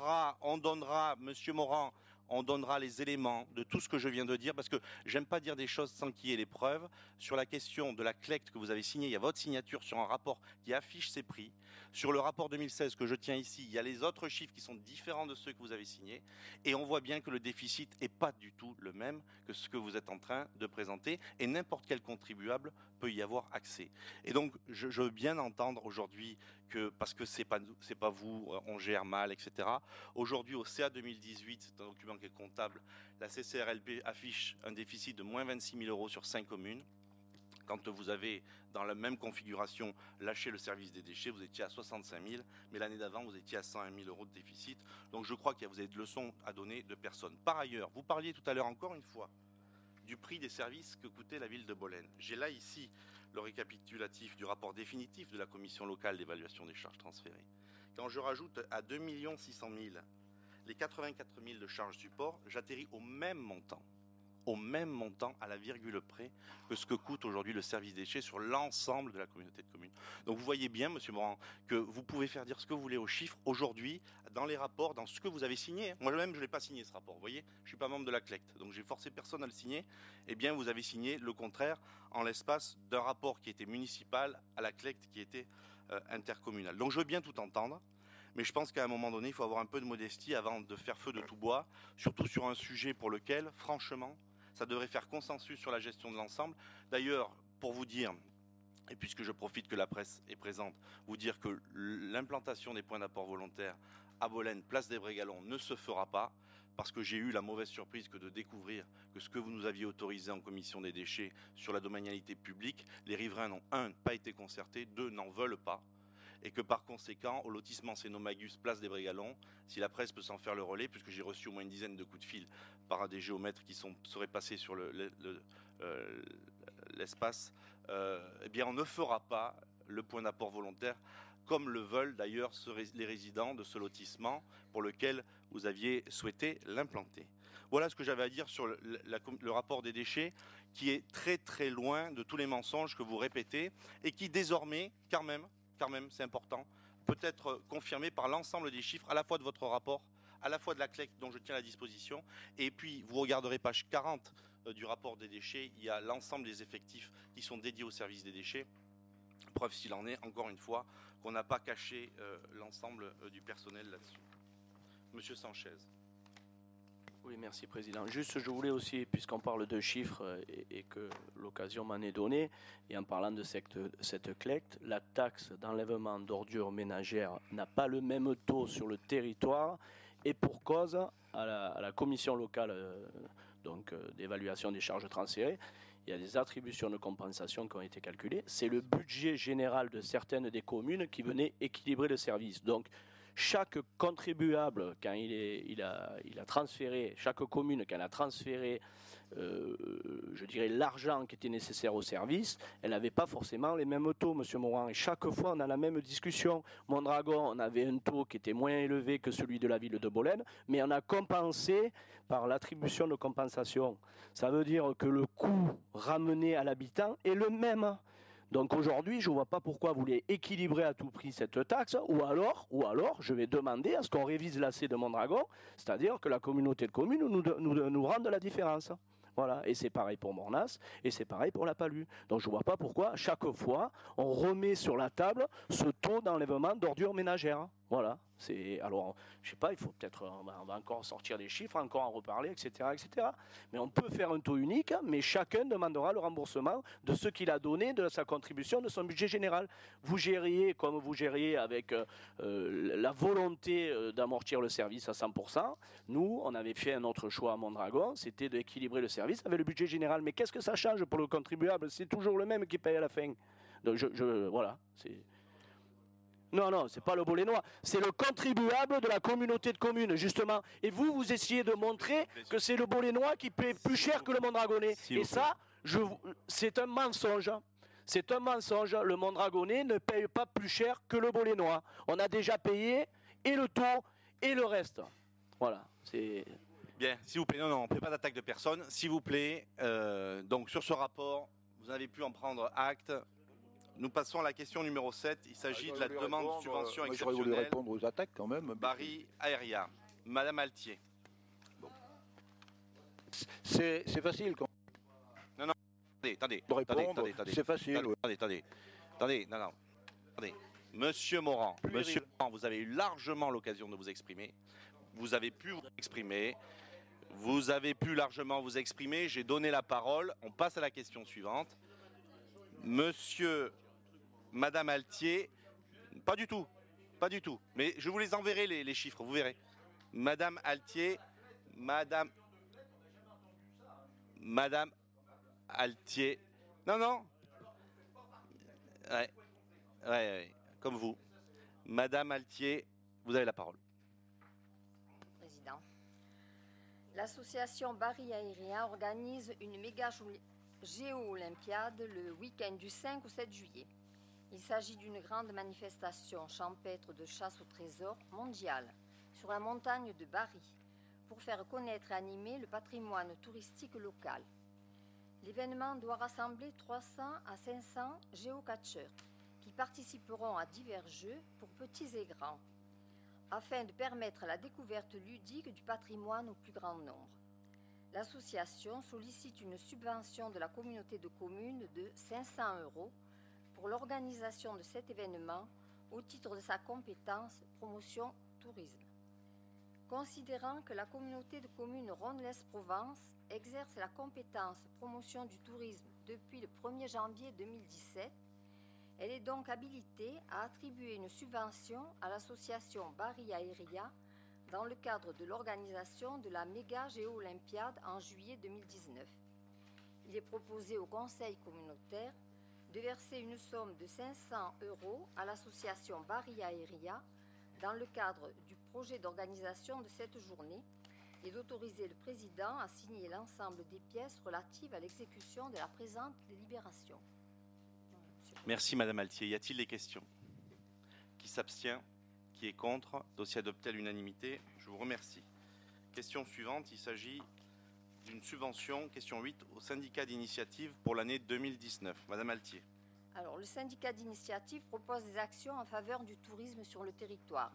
[SPEAKER 1] monsieur Morand, on donnera les éléments de tout ce que je viens de dire, parce que j'aime pas dire des choses sans qu'il y ait les preuves. Sur la question de la CLECT que vous avez signée, il y a votre signature sur un rapport qui affiche ses prix. Sur le rapport 2016 que je tiens ici, il y a les autres chiffres qui sont différents de ceux que vous avez signés. Et on voit bien que le déficit n'est pas du tout le même que ce que vous êtes en train de présenter. Et n'importe quel contribuable peut y avoir accès. Et donc, je veux bien entendre aujourd'hui que, parce que c'est pas vous, on gère mal, etc. Aujourd'hui, au CA 2018, c'est un document qui est comptable, la CCRLP affiche un déficit de moins 26 000 € sur 5 communes. Quand vous avez, dans la même configuration, lâché le service des déchets, vous étiez à 65 000, mais l'année d'avant, vous étiez à 101 000 € de déficit. Donc je crois que vous avez de leçons à donner de personne. Par ailleurs, vous parliez tout à l'heure encore une fois du prix des services que coûtait la ville de Bolène. J'ai là ici le récapitulatif du rapport définitif de la commission locale d'évaluation des charges transférées. Quand je rajoute à 2 600 000 les 84 000 de charges support, j'atterris au même montant à la virgule près que ce que coûte aujourd'hui le service des déchets sur l'ensemble de la communauté de communes. Donc vous voyez bien, monsieur Morand, que vous pouvez faire dire ce que vous voulez aux chiffres aujourd'hui, dans les rapports, dans ce que vous avez signé. Moi-même, je ne l'ai pas signé ce rapport, vous voyez, je ne suis pas membre de la CLECT, donc j'ai forcé personne à le signer. Eh bien, vous avez signé le contraire en l'espace d'un rapport qui était municipal à la CLECT qui était intercommunal. Donc je veux bien tout entendre. Mais je pense qu'à un moment donné, il faut avoir un peu de modestie avant de faire feu de tout bois, surtout sur un sujet pour lequel, franchement, ça devrait faire consensus sur la gestion de l'ensemble. D'ailleurs, pour vous dire, et puisque je profite que la presse est présente, vous dire que l'implantation des points d'apport volontaires à Bolène, place des Brégalons, ne se fera pas, parce que j'ai eu la mauvaise surprise que de découvrir que ce que vous nous aviez autorisé en commission des déchets sur la domanialité publique, les riverains n'ont, 1, pas été concertés, 2, n'en veulent pas. Et que par conséquent, au lotissement Cénomagus, place des Brégalons, si la presse peut s'en faire le relais, puisque j'ai reçu au moins une dizaine de coups de fil par des géomètres qui seraient passés sur l'espace, eh bien on ne fera pas le point d'apport volontaire, comme le veulent d'ailleurs les résidents de ce lotissement pour lequel vous aviez souhaité l'implanter. Voilà ce que j'avais à dire sur le rapport des déchets, qui est très très loin de tous les mensonges que vous répétez, et qui désormais, quand même, c'est important, peut être confirmé par l'ensemble des chiffres, à la fois de votre rapport, à la fois de la CLECT dont je tiens la disposition, et puis vous regarderez page 40 du rapport des déchets, il y a l'ensemble des effectifs qui sont dédiés au service des déchets. Preuve s'il en est, encore une fois, qu'on n'a pas caché l'ensemble du personnel là-dessus. Monsieur Sanchez.
[SPEAKER 2] Oui, merci Président. Juste, je voulais aussi, puisqu'on parle de chiffres et que l'occasion m'en est donnée, et en parlant de cette CLECT, la taxe d'enlèvement d'ordures ménagères n'a pas le même taux sur le territoire, et pour cause, à la commission locale d'évaluation des charges transférées, il y a des attributions de compensation qui ont été calculées. C'est le budget général de certaines des communes qui venait équilibrer le service. Donc, chaque contribuable, quand il a transféré, chaque commune, quand elle a transféré, je dirais, l'argent qui était nécessaire au service, elle n'avait pas forcément les mêmes taux, Monsieur Morand. Et chaque fois, on a la même discussion. Mondragon, on avait un taux qui était moins élevé que celui de la ville de Bolène, mais on a compensé par l'attribution de compensation. Ça veut dire que le coût ramené à l'habitant est le même. Donc aujourd'hui, je ne vois pas pourquoi vous voulez équilibrer à tout prix cette taxe, ou alors je vais demander à ce qu'on révise l'AC de Mondragon, c'est-à-dire que la communauté de communes nous rende la différence. Voilà, et c'est pareil pour Mornas, et c'est pareil pour la Palue. Donc je ne vois pas pourquoi, chaque fois, on remet sur la table ce taux d'enlèvement d'ordures ménagères. Voilà. Alors, je sais pas, il faut peut-être, on va encore sortir des chiffres, encore en reparler, etc., etc. Mais on peut faire un taux unique, mais chacun demandera le remboursement de ce qu'il a donné, de sa contribution, de son budget général. Vous gériez comme vous gériez avec la volonté d'amortir le service à 100%. Nous, on avait fait un autre choix à Mondragon, c'était d'équilibrer le service avec le budget général. Mais qu'est-ce que ça change pour le contribuable? C'est toujours le même qui paye à la fin. Donc, voilà, c'est... Non, c'est pas le Bolénois, c'est le contribuable de la communauté de communes, justement. Et vous essayez de montrer que c'est le Bolénois qui paie plus cher que le Mondragonais. Et ça, c'est un mensonge. C'est un mensonge. Le Mondragonais ne paye pas plus cher que le Bolénois. On a déjà payé et le taux et le reste. Voilà, c'est...
[SPEAKER 1] Bien, s'il vous plaît, non, on ne fait pas d'attaque de personne. S'il vous plaît, donc sur ce rapport, vous avez pu en prendre acte. Nous passons à la question numéro 7. Il s'agit de la demande de subvention exceptionnelle.
[SPEAKER 7] J'aurais voulu répondre aux attaques quand même.
[SPEAKER 1] Bari Aéria. Madame Altier.
[SPEAKER 7] Bon. C'est facile. Quand...
[SPEAKER 1] Non. Attendez.
[SPEAKER 7] C'est facile.
[SPEAKER 1] Attendez. Monsieur Morand, vous avez eu largement l'occasion de vous exprimer. Vous avez pu vous exprimer. Vous avez pu largement vous exprimer. J'ai donné la parole. On passe à la question suivante. Madame Altier, pas du tout. Mais je vous les enverrai les chiffres, vous verrez. Madame Altier, Madame Altier. Non. Ouais, comme vous. Madame Altier, vous avez la parole.
[SPEAKER 11] Président. L'association Bari Aérien organise une méga géo-olympiade le week-end du 5 au 7 juillet. Il s'agit d'une grande manifestation champêtre de chasse au trésor mondiale sur la montagne de Bari pour faire connaître et animer le patrimoine touristique local. L'événement doit rassembler 300 à 500 géocatcheurs qui participeront à divers jeux pour petits et grands afin de permettre la découverte ludique du patrimoine au plus grand nombre. L'association sollicite une subvention de la communauté de communes de 500 € pour l'organisation de cet événement au titre de sa compétence promotion tourisme. Considérant que la communauté de communes Ronde-l'Est-Provence exerce la compétence promotion du tourisme depuis le 1er janvier 2017, elle est donc habilitée à attribuer une subvention à l'association Bari Aéria dans le cadre de l'organisation de la méga géo-olympiade en juillet 2019. Il est proposé au conseil communautaire de verser une somme de 500 € à l'association Bari Aéria dans le cadre du projet d'organisation de cette journée et d'autoriser le président à signer l'ensemble des pièces relatives à l'exécution de la présente délibération.
[SPEAKER 1] Merci Madame Altier. Y a-t-il des questions? Qui s'abstient? Qui est contre? Dossier adopté à l'unanimité. Je vous remercie. Question suivante. Il s'agit d'une subvention, question 8, au syndicat d'initiative pour l'année 2019. Madame Altier.
[SPEAKER 11] Alors, le syndicat d'initiative propose des actions en faveur du tourisme sur le territoire.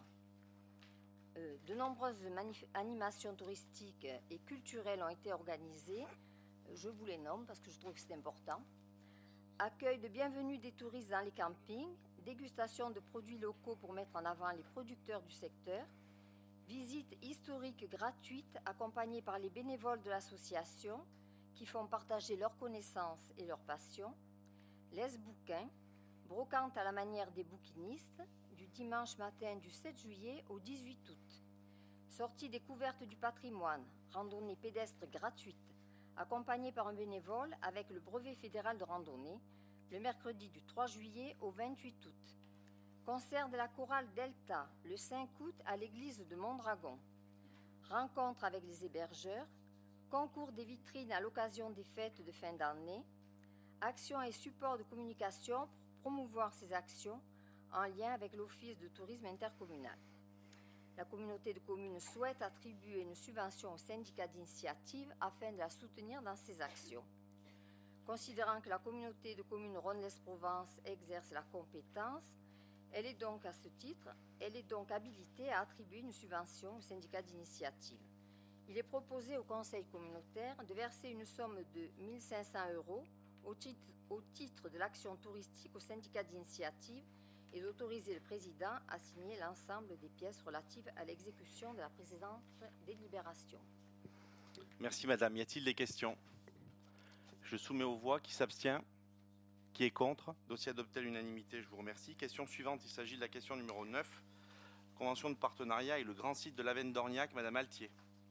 [SPEAKER 11] De nombreuses animations touristiques et culturelles ont été organisées. Je vous les nomme parce que je trouve que c'est important. Accueil de bienvenue des touristes dans les campings, dégustation de produits locaux pour mettre en avant les producteurs du secteur, visite historique gratuite accompagnée par les bénévoles de l'association qui font partager leurs connaissances et leurs passions, laisse-bouquin, brocante à la manière des bouquinistes, du dimanche matin du 7 juillet au 18 août. Sortie découverte du patrimoine, randonnée pédestre gratuite, accompagnée par un bénévole avec le brevet fédéral de randonnée, le mercredi du 3 juillet au 28 août. Concert de la chorale Delta, le 5 août à l'église de Mondragon. Rencontre avec les hébergeurs. Concours des vitrines à l'occasion des fêtes de fin d'année. Actions et supports de communication pour promouvoir ces actions en lien avec l'Office de tourisme intercommunal. La communauté de communes souhaite attribuer une subvention au syndicat d'initiative afin de la soutenir dans ses actions. Considérant que la communauté de communes Rhône-Lez-Provence exerce la compétence, elle est donc habilitée à attribuer une subvention au syndicat d'initiative. Il est proposé au conseil communautaire de verser une somme de 1 500 € au titre de l'action touristique au syndicat d'initiative et d'autoriser le président à signer l'ensemble des pièces relatives à l'exécution de la précédente délibération.
[SPEAKER 1] Merci madame. Y a-t-il des questions? Je soumets aux voix. Qui s'abstient? Qui est contre? Dossier adopté à l'unanimité, je vous remercie. Question suivante, il s'agit de la question numéro 9. Convention de partenariat et le grand site de l'Avenne d'Orniac, madame Altier.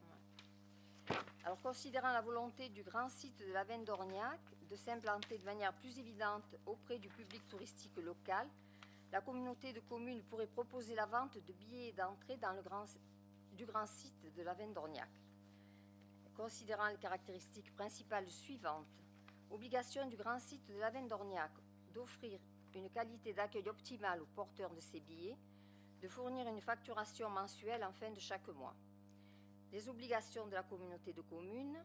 [SPEAKER 11] Alors, considérant la volonté du grand site de l'Avenne d'Orniac de s'implanter de manière plus évidente auprès du public touristique local, la communauté de communes pourrait proposer la vente de billets d'entrée dans du grand site de l'Avenne d'Orniac. Considérant les caractéristiques principales suivantes, obligation du grand site de l'Avenne d'Orniac d'offrir une qualité d'accueil optimale aux porteurs de ces billets, de fournir une facturation mensuelle en fin de chaque mois. Les obligations de la communauté de communes,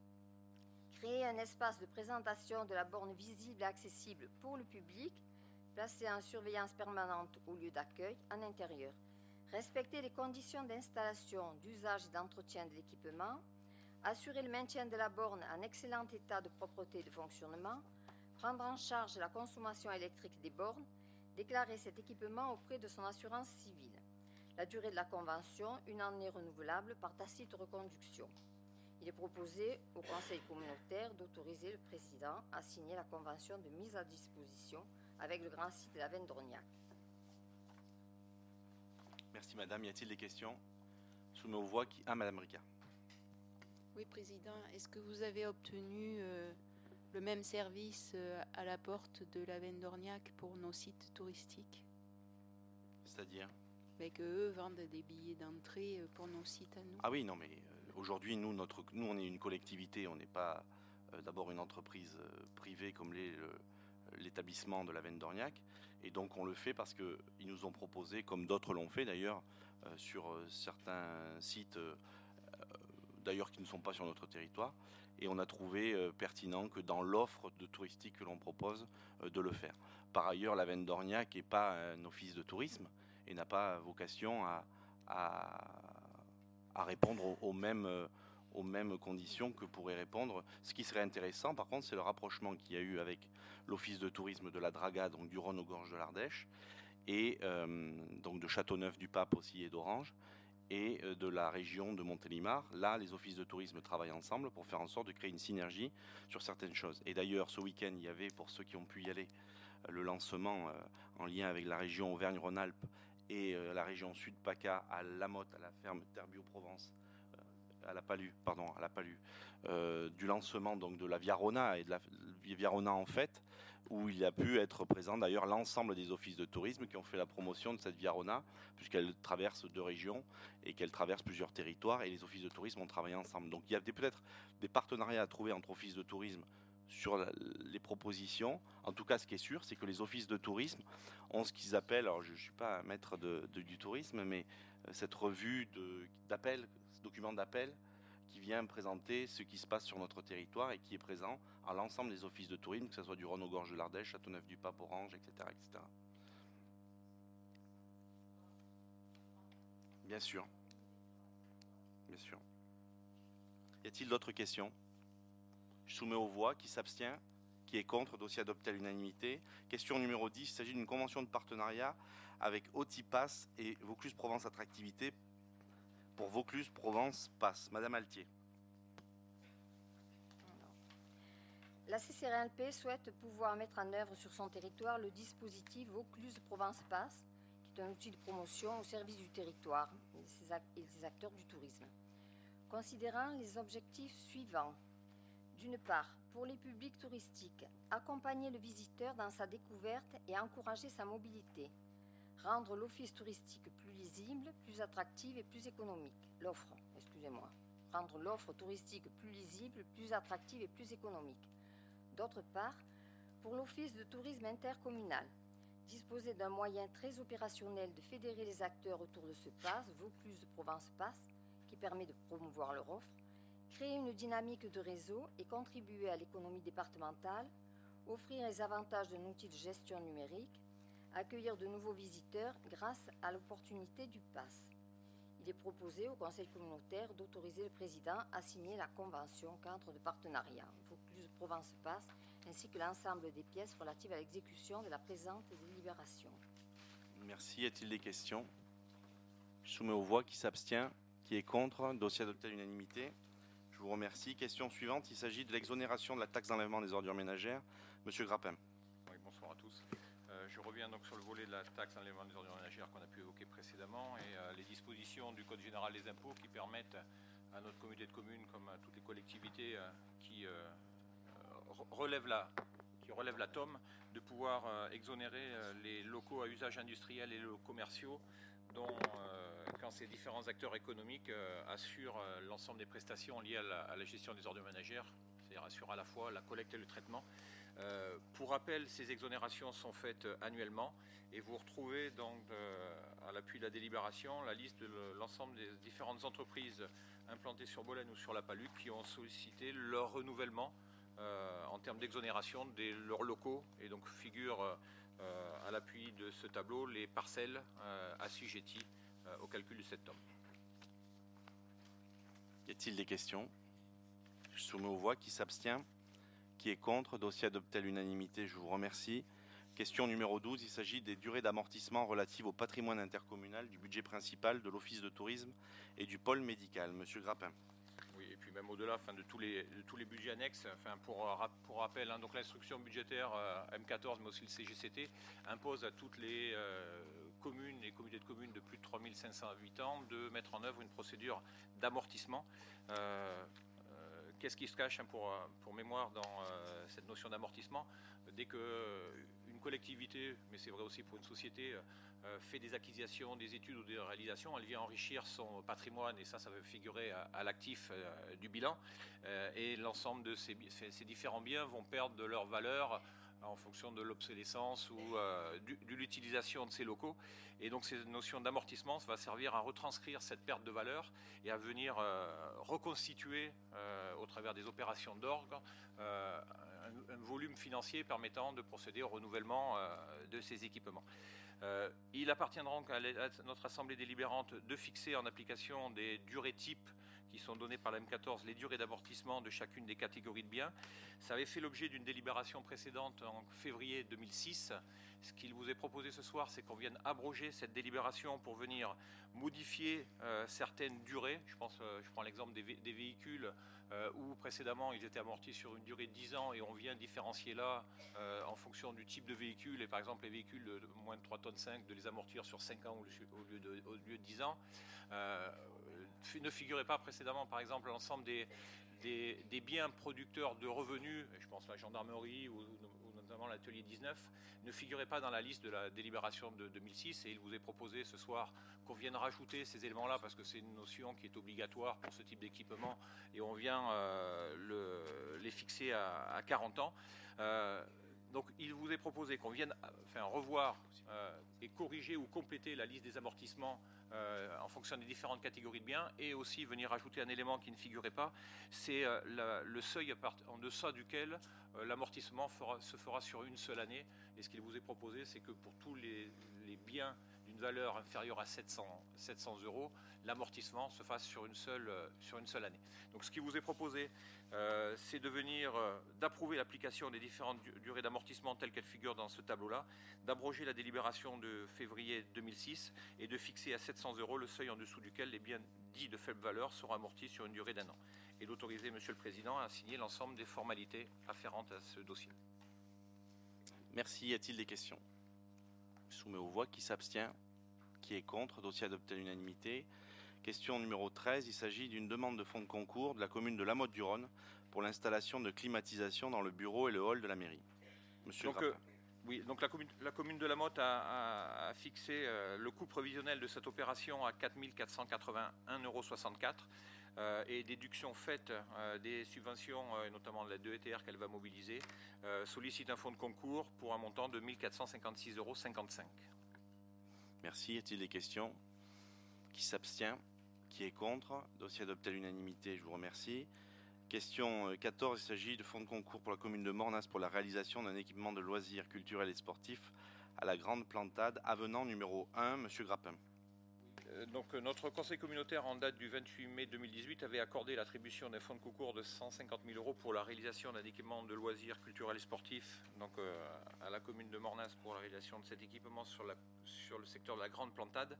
[SPEAKER 11] créer un espace de présentation de la borne visible et accessible pour le public, placé en surveillance permanente au lieu d'accueil en intérieur, respecter les conditions d'installation, d'usage et d'entretien de l'équipement, assurer le maintien de la borne en excellent état de propreté et de fonctionnement, prendre en charge la consommation électrique des bornes, déclarer cet équipement auprès de son assurance civile. La durée de la convention, 1 année renouvelable par tacite reconduction. Il est proposé au conseil communautaire d'autoriser le président à signer la convention de mise à disposition avec le grand site de l'Avenne d'Orniac.
[SPEAKER 1] Merci madame. Y a-t-il des questions? Je soumets aux voix. Madame Ricard.
[SPEAKER 3] Oui, Président, est-ce que vous avez obtenu le même service à la porte de l'Avenne d'Orniac pour nos sites touristiques?
[SPEAKER 1] C'est-à-dire?
[SPEAKER 3] Qu'eux vendent des billets d'entrée pour nos sites à nous.
[SPEAKER 1] Ah oui, non, mais aujourd'hui, nous, on est une collectivité, on n'est pas d'abord une entreprise privée comme l'établissement de l'Avenne d'Orniac. Et donc, on le fait parce qu'ils nous ont proposé, comme d'autres l'ont fait d'ailleurs, sur certains sites d'ailleurs qui ne sont pas sur notre territoire, et on a trouvé pertinent que dans l'offre de touristique que l'on propose, de le faire. Par ailleurs, l'Avenne d'Orniac n'est pas un office de tourisme et n'a pas vocation à répondre aux mêmes conditions que pourrait répondre. Ce qui serait intéressant, par contre, c'est le rapprochement qu'il y a eu avec l'office de tourisme de la Draga, donc du Rhône aux Gorges de l'Ardèche, et donc de Châteauneuf-du-Pape aussi et d'Orange, et de la région de Montélimar. Là, les offices de tourisme travaillent ensemble pour faire en sorte de créer une synergie sur certaines choses. Et d'ailleurs, ce week-end, il y avait, pour ceux qui ont pu y aller, le lancement en lien avec la région Auvergne-Rhône-Alpes et la région Sud-PACA à La Motte, à la ferme Terre-Bio-Provence, à la Palue, du lancement donc de la Via Rona et de la Via Rona en fait, où il a pu être présent d'ailleurs l'ensemble des offices de tourisme qui ont fait la promotion de cette Via Rona, puisqu'elle traverse 2 régions et qu'elle traverse plusieurs territoires, et les offices de tourisme ont travaillé ensemble. Donc il y a peut-être des partenariats à trouver entre offices de tourisme sur les propositions. En tout cas, ce qui est sûr, c'est que les offices de tourisme ont ce qu'ils appellent, alors je ne suis pas un maître du tourisme, mais cette revue d'appel, ce document d'appel qui vient présenter ce qui se passe sur notre territoire et qui est présent à l'ensemble des offices de tourisme, que ce soit du Rhône aux Gorges de l'Ardèche, Châteauneuf-du-Pape, Orange, etc., etc. Bien sûr. Bien sûr. Y a-t-il d'autres questions? Je soumets aux voix. Qui s'abstient? Qui est contre? Dossier adopté à l'unanimité. Question numéro 10. Il s'agit d'une convention de partenariat avec Otipass et Vaucluse Provence Attractivité pour Vaucluse Provence Pass. Madame Altier.
[SPEAKER 11] La CCRLP souhaite pouvoir mettre en œuvre sur son territoire le dispositif Vaucluse Provence Pass, qui est un outil de promotion au service du territoire et des acteurs du tourisme. Considérant les objectifs suivants: d'une part, pour les publics touristiques, accompagner le visiteur dans sa découverte et encourager sa mobilité, Rendre l'office touristique plus lisible, plus attractive et plus économique. Rendre l'offre touristique plus lisible, plus attractive et plus économique. D'autre part, pour l'office de tourisme intercommunal, disposer d'un moyen très opérationnel de fédérer les acteurs autour de ce pass, Vaucluse Provence Pass, qui permet de promouvoir leur offre, créer une dynamique de réseau et contribuer à l'économie départementale, offrir les avantages d'un outil de gestion numérique, accueillir de nouveaux visiteurs grâce à l'opportunité du pass. Il est proposé au Conseil communautaire d'autoriser le président à signer la convention cadre de partenariat Vaucluse Provence Pass ainsi que l'ensemble des pièces relatives à l'exécution de la présente délibération.
[SPEAKER 1] Merci. Y a-t-il des questions? Je soumets aux voix. Qui s'abstient? Qui est contre? Dossier adopté à l'unanimité. Je vous remercie. Question suivante. Il s'agit de l'exonération de la taxe d'enlèvement des ordures ménagères. Monsieur Grappin.
[SPEAKER 12] Oui, bonsoir à tous. Je reviens donc sur le volet de la taxe d'enlèvement des ordures ménagères qu'on a pu évoquer précédemment et les dispositions du Code général des impôts qui permettent à notre communauté de communes, comme à toutes les collectivités qui relèvent la TOM, de pouvoir exonérer les locaux à usage industriel et les locaux commerciaux dont, quand ces différents acteurs économiques assurent l'ensemble des prestations liées à la gestion des ordures ménagères, c'est-à-dire assurent à la fois la collecte et le traitement. Pour rappel, ces exonérations sont faites annuellement et vous retrouvez donc à l'appui de la délibération la liste de l'ensemble des différentes entreprises implantées sur Bolène ou sur la Paluc qui ont sollicité leur renouvellement en termes d'exonération de leurs locaux et donc figurent à l'appui de ce tableau les parcelles assujetties au calcul de cette TOM.
[SPEAKER 1] Y a-t-il des questions? Je soumets aux voix. Qui s'abstient? Qui est contre? Dossier adopté à l'unanimité. Je vous remercie. Question numéro 12. Il s'agit des durées d'amortissement relatives au patrimoine intercommunal du budget principal de l'Office de tourisme et du pôle médical. Monsieur Grappin.
[SPEAKER 12] Oui, et puis même au-delà de tous les budgets annexes, pour rappel, donc l'instruction budgétaire M14, mais aussi le CGCT, impose à toutes les communes et communautés de communes de plus de 3500 habitants de mettre en œuvre une procédure d'amortissement. Qu'est-ce qui se cache pour mémoire dans cette notion d'amortissement? Dès qu'une collectivité, mais c'est vrai aussi pour une société, fait des acquisitions, des études ou des réalisations, elle vient enrichir son patrimoine et ça va figurer à l'actif du bilan. Et l'ensemble de ces différents biens vont perdre de leur valeur en fonction de l'obsolescence ou de l'utilisation de ces locaux. Et donc cette notion d'amortissement va servir à retranscrire cette perte de valeur et à venir reconstituer au travers des opérations d'orgue un volume financier permettant de procéder au renouvellement de ces équipements. Il appartiendra donc à notre Assemblée délibérante de fixer en application des durées types qui sont données par la M14 les durées d'amortissement de chacune des catégories de biens. Ça avait fait l'objet d'une délibération précédente en février 2006. Ce qu'il vous est proposé ce soir, c'est qu'on vienne abroger cette délibération pour venir modifier certaines durées. Je prends l'exemple des véhicules où précédemment ils étaient amortis sur une durée de 10 ans et on vient différencier là en fonction du type de véhicule et par exemple les véhicules de moins de 3,5 tonnes de les amortir sur 5 ans au lieu de 10 ans. Ne figurait pas précédemment par exemple l'ensemble des biens producteurs de revenus, je pense la gendarmerie ou notamment l'atelier 19, ne figurait pas dans la liste de la délibération de 2006 et il vous est proposé ce soir qu'on vienne rajouter ces éléments-là parce que c'est une notion qui est obligatoire pour ce type d'équipement et on vient les fixer à 40 ans. Donc il vous est proposé qu'on vienne revoir et corriger ou compléter la liste des amortissements en fonction des différentes catégories de biens et aussi venir ajouter un élément qui ne figurait pas, c'est le seuil en deçà duquel l'amortissement se fera sur une seule année. Et ce qu'il vous est proposé, c'est que pour tous les biens d'une valeur inférieure à 700 €, l'amortissement se fasse sur une seule année. Donc ce qui vous est proposé, c'est d'approuver l'application des différentes durées d'amortissement telles qu'elles figurent dans ce tableau-là, d'abroger la délibération de février 2006 et de fixer à 700 € le seuil en dessous duquel les biens dits de faible valeur seront amortis sur une durée d'1 an. Et d'autoriser Monsieur le Président à signer l'ensemble des formalités afférentes à ce dossier.
[SPEAKER 1] Merci. Y a-t-il des questions? Je soumets aux voix. Qui s'abstient? Qui est contre? Dossier adopté à l'unanimité. Question numéro 13. Il s'agit d'une demande de fonds de concours de la commune de La Motte-du-Rhône pour l'installation de climatisation dans le bureau et le hall de la mairie. Monsieur Grappin.
[SPEAKER 12] Oui, donc la commune de La Motte a fixé le coût prévisionnel de cette opération à 4 481,64 € et déduction faite des subventions, et notamment de la DETR qu'elle va mobiliser, sollicite un fonds de concours pour un montant de 1 456,55 €.
[SPEAKER 1] Merci. Y a-t-il des questions? Qui s'abstient? Qui est contre? Dossier adopté à l'unanimité, je vous remercie. Question 14, il s'agit de fonds de concours pour la commune de Mornas pour la réalisation d'un équipement de loisirs culturels et sportifs à la Grande Plantade, avenant numéro 1, Monsieur Grappin.
[SPEAKER 12] Donc notre conseil communautaire en date du 28 mai 2018 avait accordé l'attribution d'un fonds de concours de 150 000 € pour la réalisation d'un équipement de loisirs culturels et sportifs donc, à la commune de Mornas pour la réalisation de cet équipement sur le secteur de la Grande Plantade.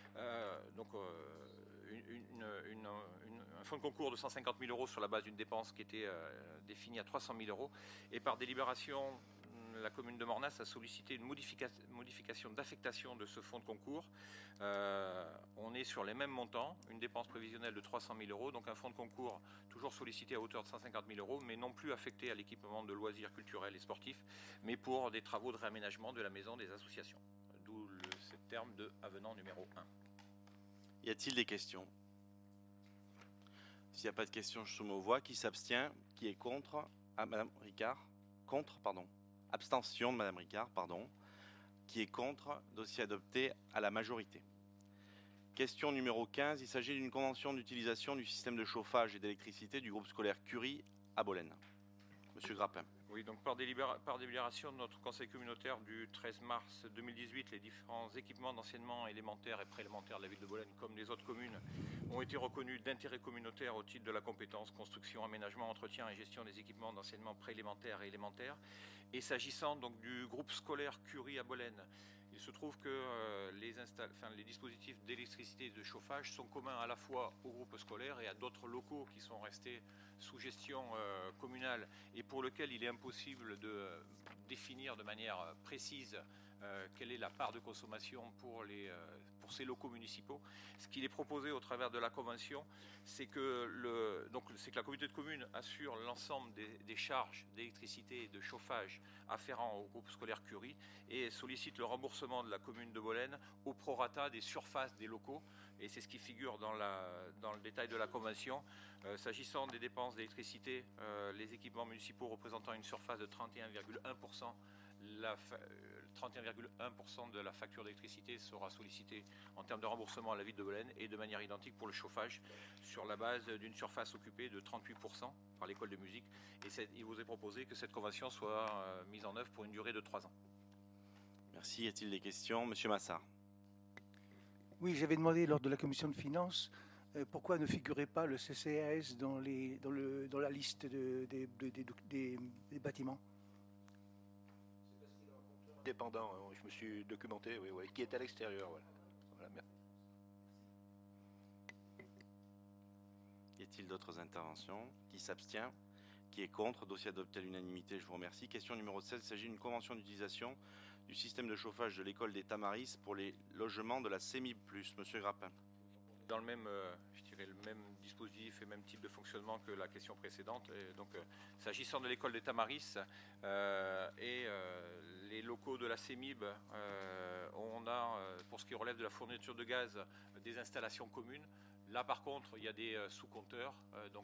[SPEAKER 12] Un fonds de concours de 150 000 € sur la base d'une dépense qui était définie à 300 000 € et par délibération la commune de Mornas a sollicité une modification d'affectation de ce fonds de concours. On est sur les mêmes montants, une dépense prévisionnelle de 300 000 €, donc un fonds de concours toujours sollicité à hauteur de 150 000 €, mais non plus affecté à l'équipement de loisirs culturels et sportifs, mais pour des travaux de réaménagement de la maison des associations. D'où ce terme de avenant numéro 1.
[SPEAKER 1] Y a-t-il des questions? S'il n'y a pas de questions, je soumets aux voix. Qui s'abstient? Qui est contre? Ah, Madame Ricard. Contre, pardon. Abstention de Madame Ricard, pardon. Qui est contre? Dossier adopté à la majorité. Question numéro 15. Il s'agit d'une convention d'utilisation du système de chauffage et d'électricité du groupe scolaire Curie à Bolène. Monsieur Grappin.
[SPEAKER 12] Oui, donc par délibération de notre conseil communautaire du 13 mars 2018, les différents équipements d'enseignement élémentaire et préélémentaire de la ville de Bolène, comme des autres communes, ont été reconnus d'intérêt communautaire au titre de la compétence construction, aménagement, entretien et gestion des équipements d'enseignement préélémentaire et élémentaire. Et s'agissant donc du groupe scolaire Curie à Bolène, il se trouve que les dispositifs d'électricité et de chauffage sont communs à la fois au groupe scolaire et à d'autres locaux qui sont restés sous gestion communale et pour lesquels il est impossible de définir de manière précise quelle est la part de consommation pour ces locaux municipaux. Ce qu'il est proposé au travers de la convention, c'est que la communauté de communes assure l'ensemble des charges d'électricité et de chauffage afférents au groupe scolaire Curie et sollicite le remboursement de la commune de Bolène au prorata des surfaces des locaux. Et c'est ce qui figure dans le détail de la convention. S'agissant des dépenses d'électricité, les équipements municipaux représentant une surface de 31,1%, 31,1% de la facture d'électricité sera sollicitée en termes de remboursement à la ville de Bolène et de manière identique pour le chauffage sur la base d'une surface occupée de 38% par l'école de musique. Et il vous est proposé que cette convention soit mise en œuvre pour une durée de 3 ans.
[SPEAKER 1] Merci. Y a-t-il des questions? Monsieur Massard.
[SPEAKER 9] Oui, j'avais demandé lors de la commission de finances pourquoi ne figurait pas le CCAS dans la liste des bâtiments.
[SPEAKER 7] Dépendant, je me suis documenté, oui, qui est à l'extérieur. Voilà,
[SPEAKER 1] Y a-t-il d'autres interventions? Qui s'abstient? Qui est contre? Dossier adopté à l'unanimité, je vous remercie. Question numéro 16, il s'agit d'une convention d'utilisation du système de chauffage de l'école des Tamaris pour les logements de la CEMIB+. Monsieur Grappin.
[SPEAKER 12] Dans le même, le même dispositif et même type de fonctionnement que la question précédente. Et donc, s'agissant de l'école des Tamaris et les locaux de la CEMIB, on a, pour ce qui relève de la fourniture de gaz, des installations communes. Là, par contre, il y a des sous-compteurs.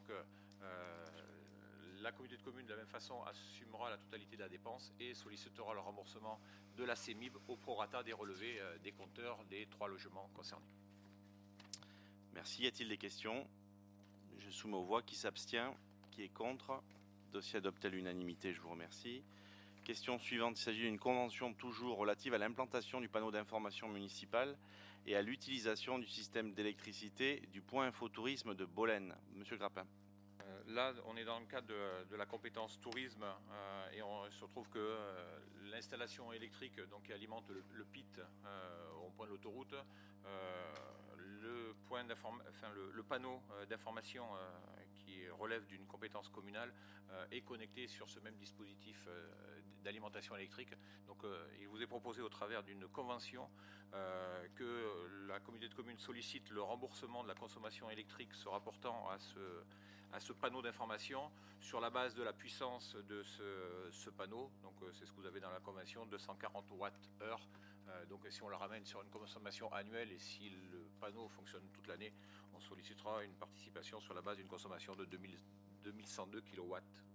[SPEAKER 12] La communauté de communes, de la même façon, assumera la totalité de la dépense et sollicitera le remboursement de la CEMIB au prorata des relevés des compteurs des 3 logements concernés.
[SPEAKER 1] Merci. Y a-t-il des questions? Je soumets aux voix. Qui s'abstient? Qui est contre? Dossier adopté à l'unanimité, je vous remercie. Question suivante. Il s'agit d'une convention toujours relative à l'implantation du panneau d'information municipal et à l'utilisation du système d'électricité du point infotourisme de Bolène. Monsieur Grappin.
[SPEAKER 12] Là, on est dans le cadre de la compétence tourisme et on se retrouve que l'installation électrique qui alimente le PIT au point de l'autoroute, le panneau d'information qui relève d'une compétence communale est connecté sur ce même dispositif d'alimentation électrique. Donc il vous est proposé au travers d'une convention que la communauté de communes sollicite le remboursement de la consommation électrique se rapportant à ce panneau d'information sur la base de la puissance de ce panneau. Donc c'est ce que vous avez dans la convention, 240 Wh. Donc si on le ramène sur une consommation annuelle et si le panneau fonctionne toute l'année, on sollicitera une participation sur la base d'une consommation de 2102 kW.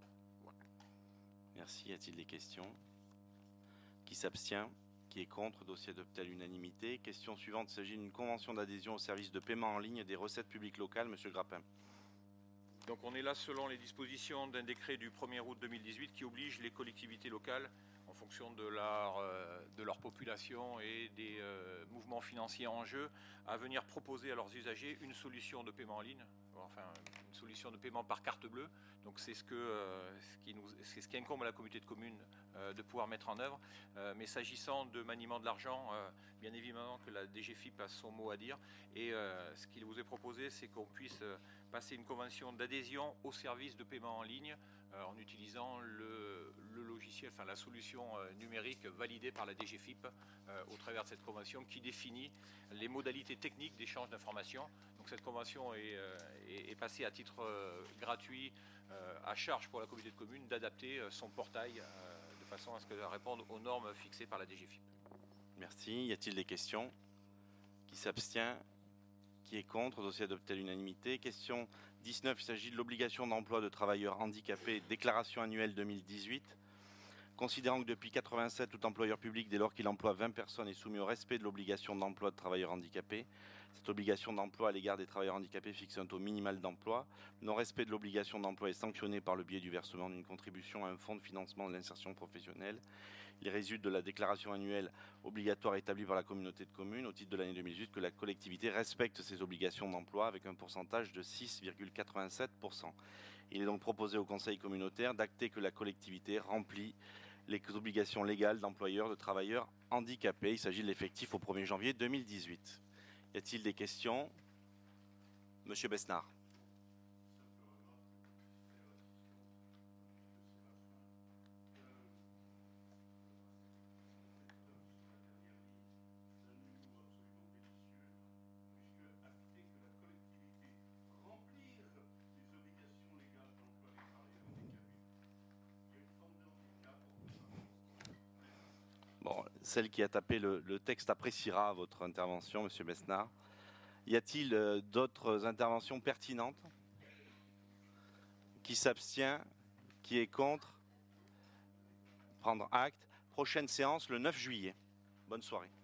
[SPEAKER 1] Merci. Y a-t-il des questions? Qui s'abstient? Qui est contre? Dossier adopté à l'unanimité. Question suivante, il s'agit d'une convention d'adhésion au service de paiement en ligne des recettes publiques locales. Monsieur Grappin.
[SPEAKER 12] Donc on est là selon les dispositions d'un décret du 1er août 2018 qui oblige les collectivités locales, en fonction de leur population et des mouvements financiers en jeu, à venir proposer à leurs usagers une solution de paiement en ligne, enfin une solution de paiement par carte bleue. Donc c'est ce qui incombe à la communauté de communes de pouvoir mettre en œuvre. Mais s'agissant de maniement de l'argent, bien évidemment que la DGFiP a son mot à dire. Et ce qu'il vous est proposé, c'est qu'on puisse passer une convention d'adhésion au service de paiement en ligne en utilisant le logiciel, enfin la solution numérique validée par la DGFiP au travers de cette convention qui définit les modalités techniques d'échange d'informations. Donc cette convention est passée à titre gratuit à charge pour la communauté de communes d'adapter son portail de façon à ce qu'elle réponde aux normes fixées par la DGFiP.
[SPEAKER 1] Merci. Y a-t-il des questions? Qui s'abstient? Qui est contre? Dossier adopté à l'unanimité. Question 19, il s'agit de l'obligation d'emploi de travailleurs handicapés, déclaration annuelle 2018. Considérant que depuis 1987, tout employeur public, dès lors qu'il emploie 20 personnes, est soumis au respect de l'obligation d'emploi de travailleurs handicapés. Cette obligation d'emploi à l'égard des travailleurs handicapés fixe un taux minimal d'emploi. Le non-respect de l'obligation d'emploi est sanctionné par le biais du versement d'une contribution à un fonds de financement de l'insertion professionnelle. Il résulte de la déclaration annuelle obligatoire établie par la communauté de communes au titre de l'année 2018 que la collectivité respecte ses obligations d'emploi avec un pourcentage de 6,87%. Il est donc proposé au conseil communautaire d'acter que la collectivité remplit les obligations légales d'employeurs de travailleurs handicapés. Il s'agit de l'effectif au 1er janvier 2018. Y a-t-il des questions? Monsieur Besnard. Bon, celle qui a tapé le texte appréciera votre intervention, Monsieur Besnard. Y a-t-il d'autres interventions pertinentes? Qui s'abstient? Qui est contre? Prendre acte. Prochaine séance le 9 juillet. Bonne soirée.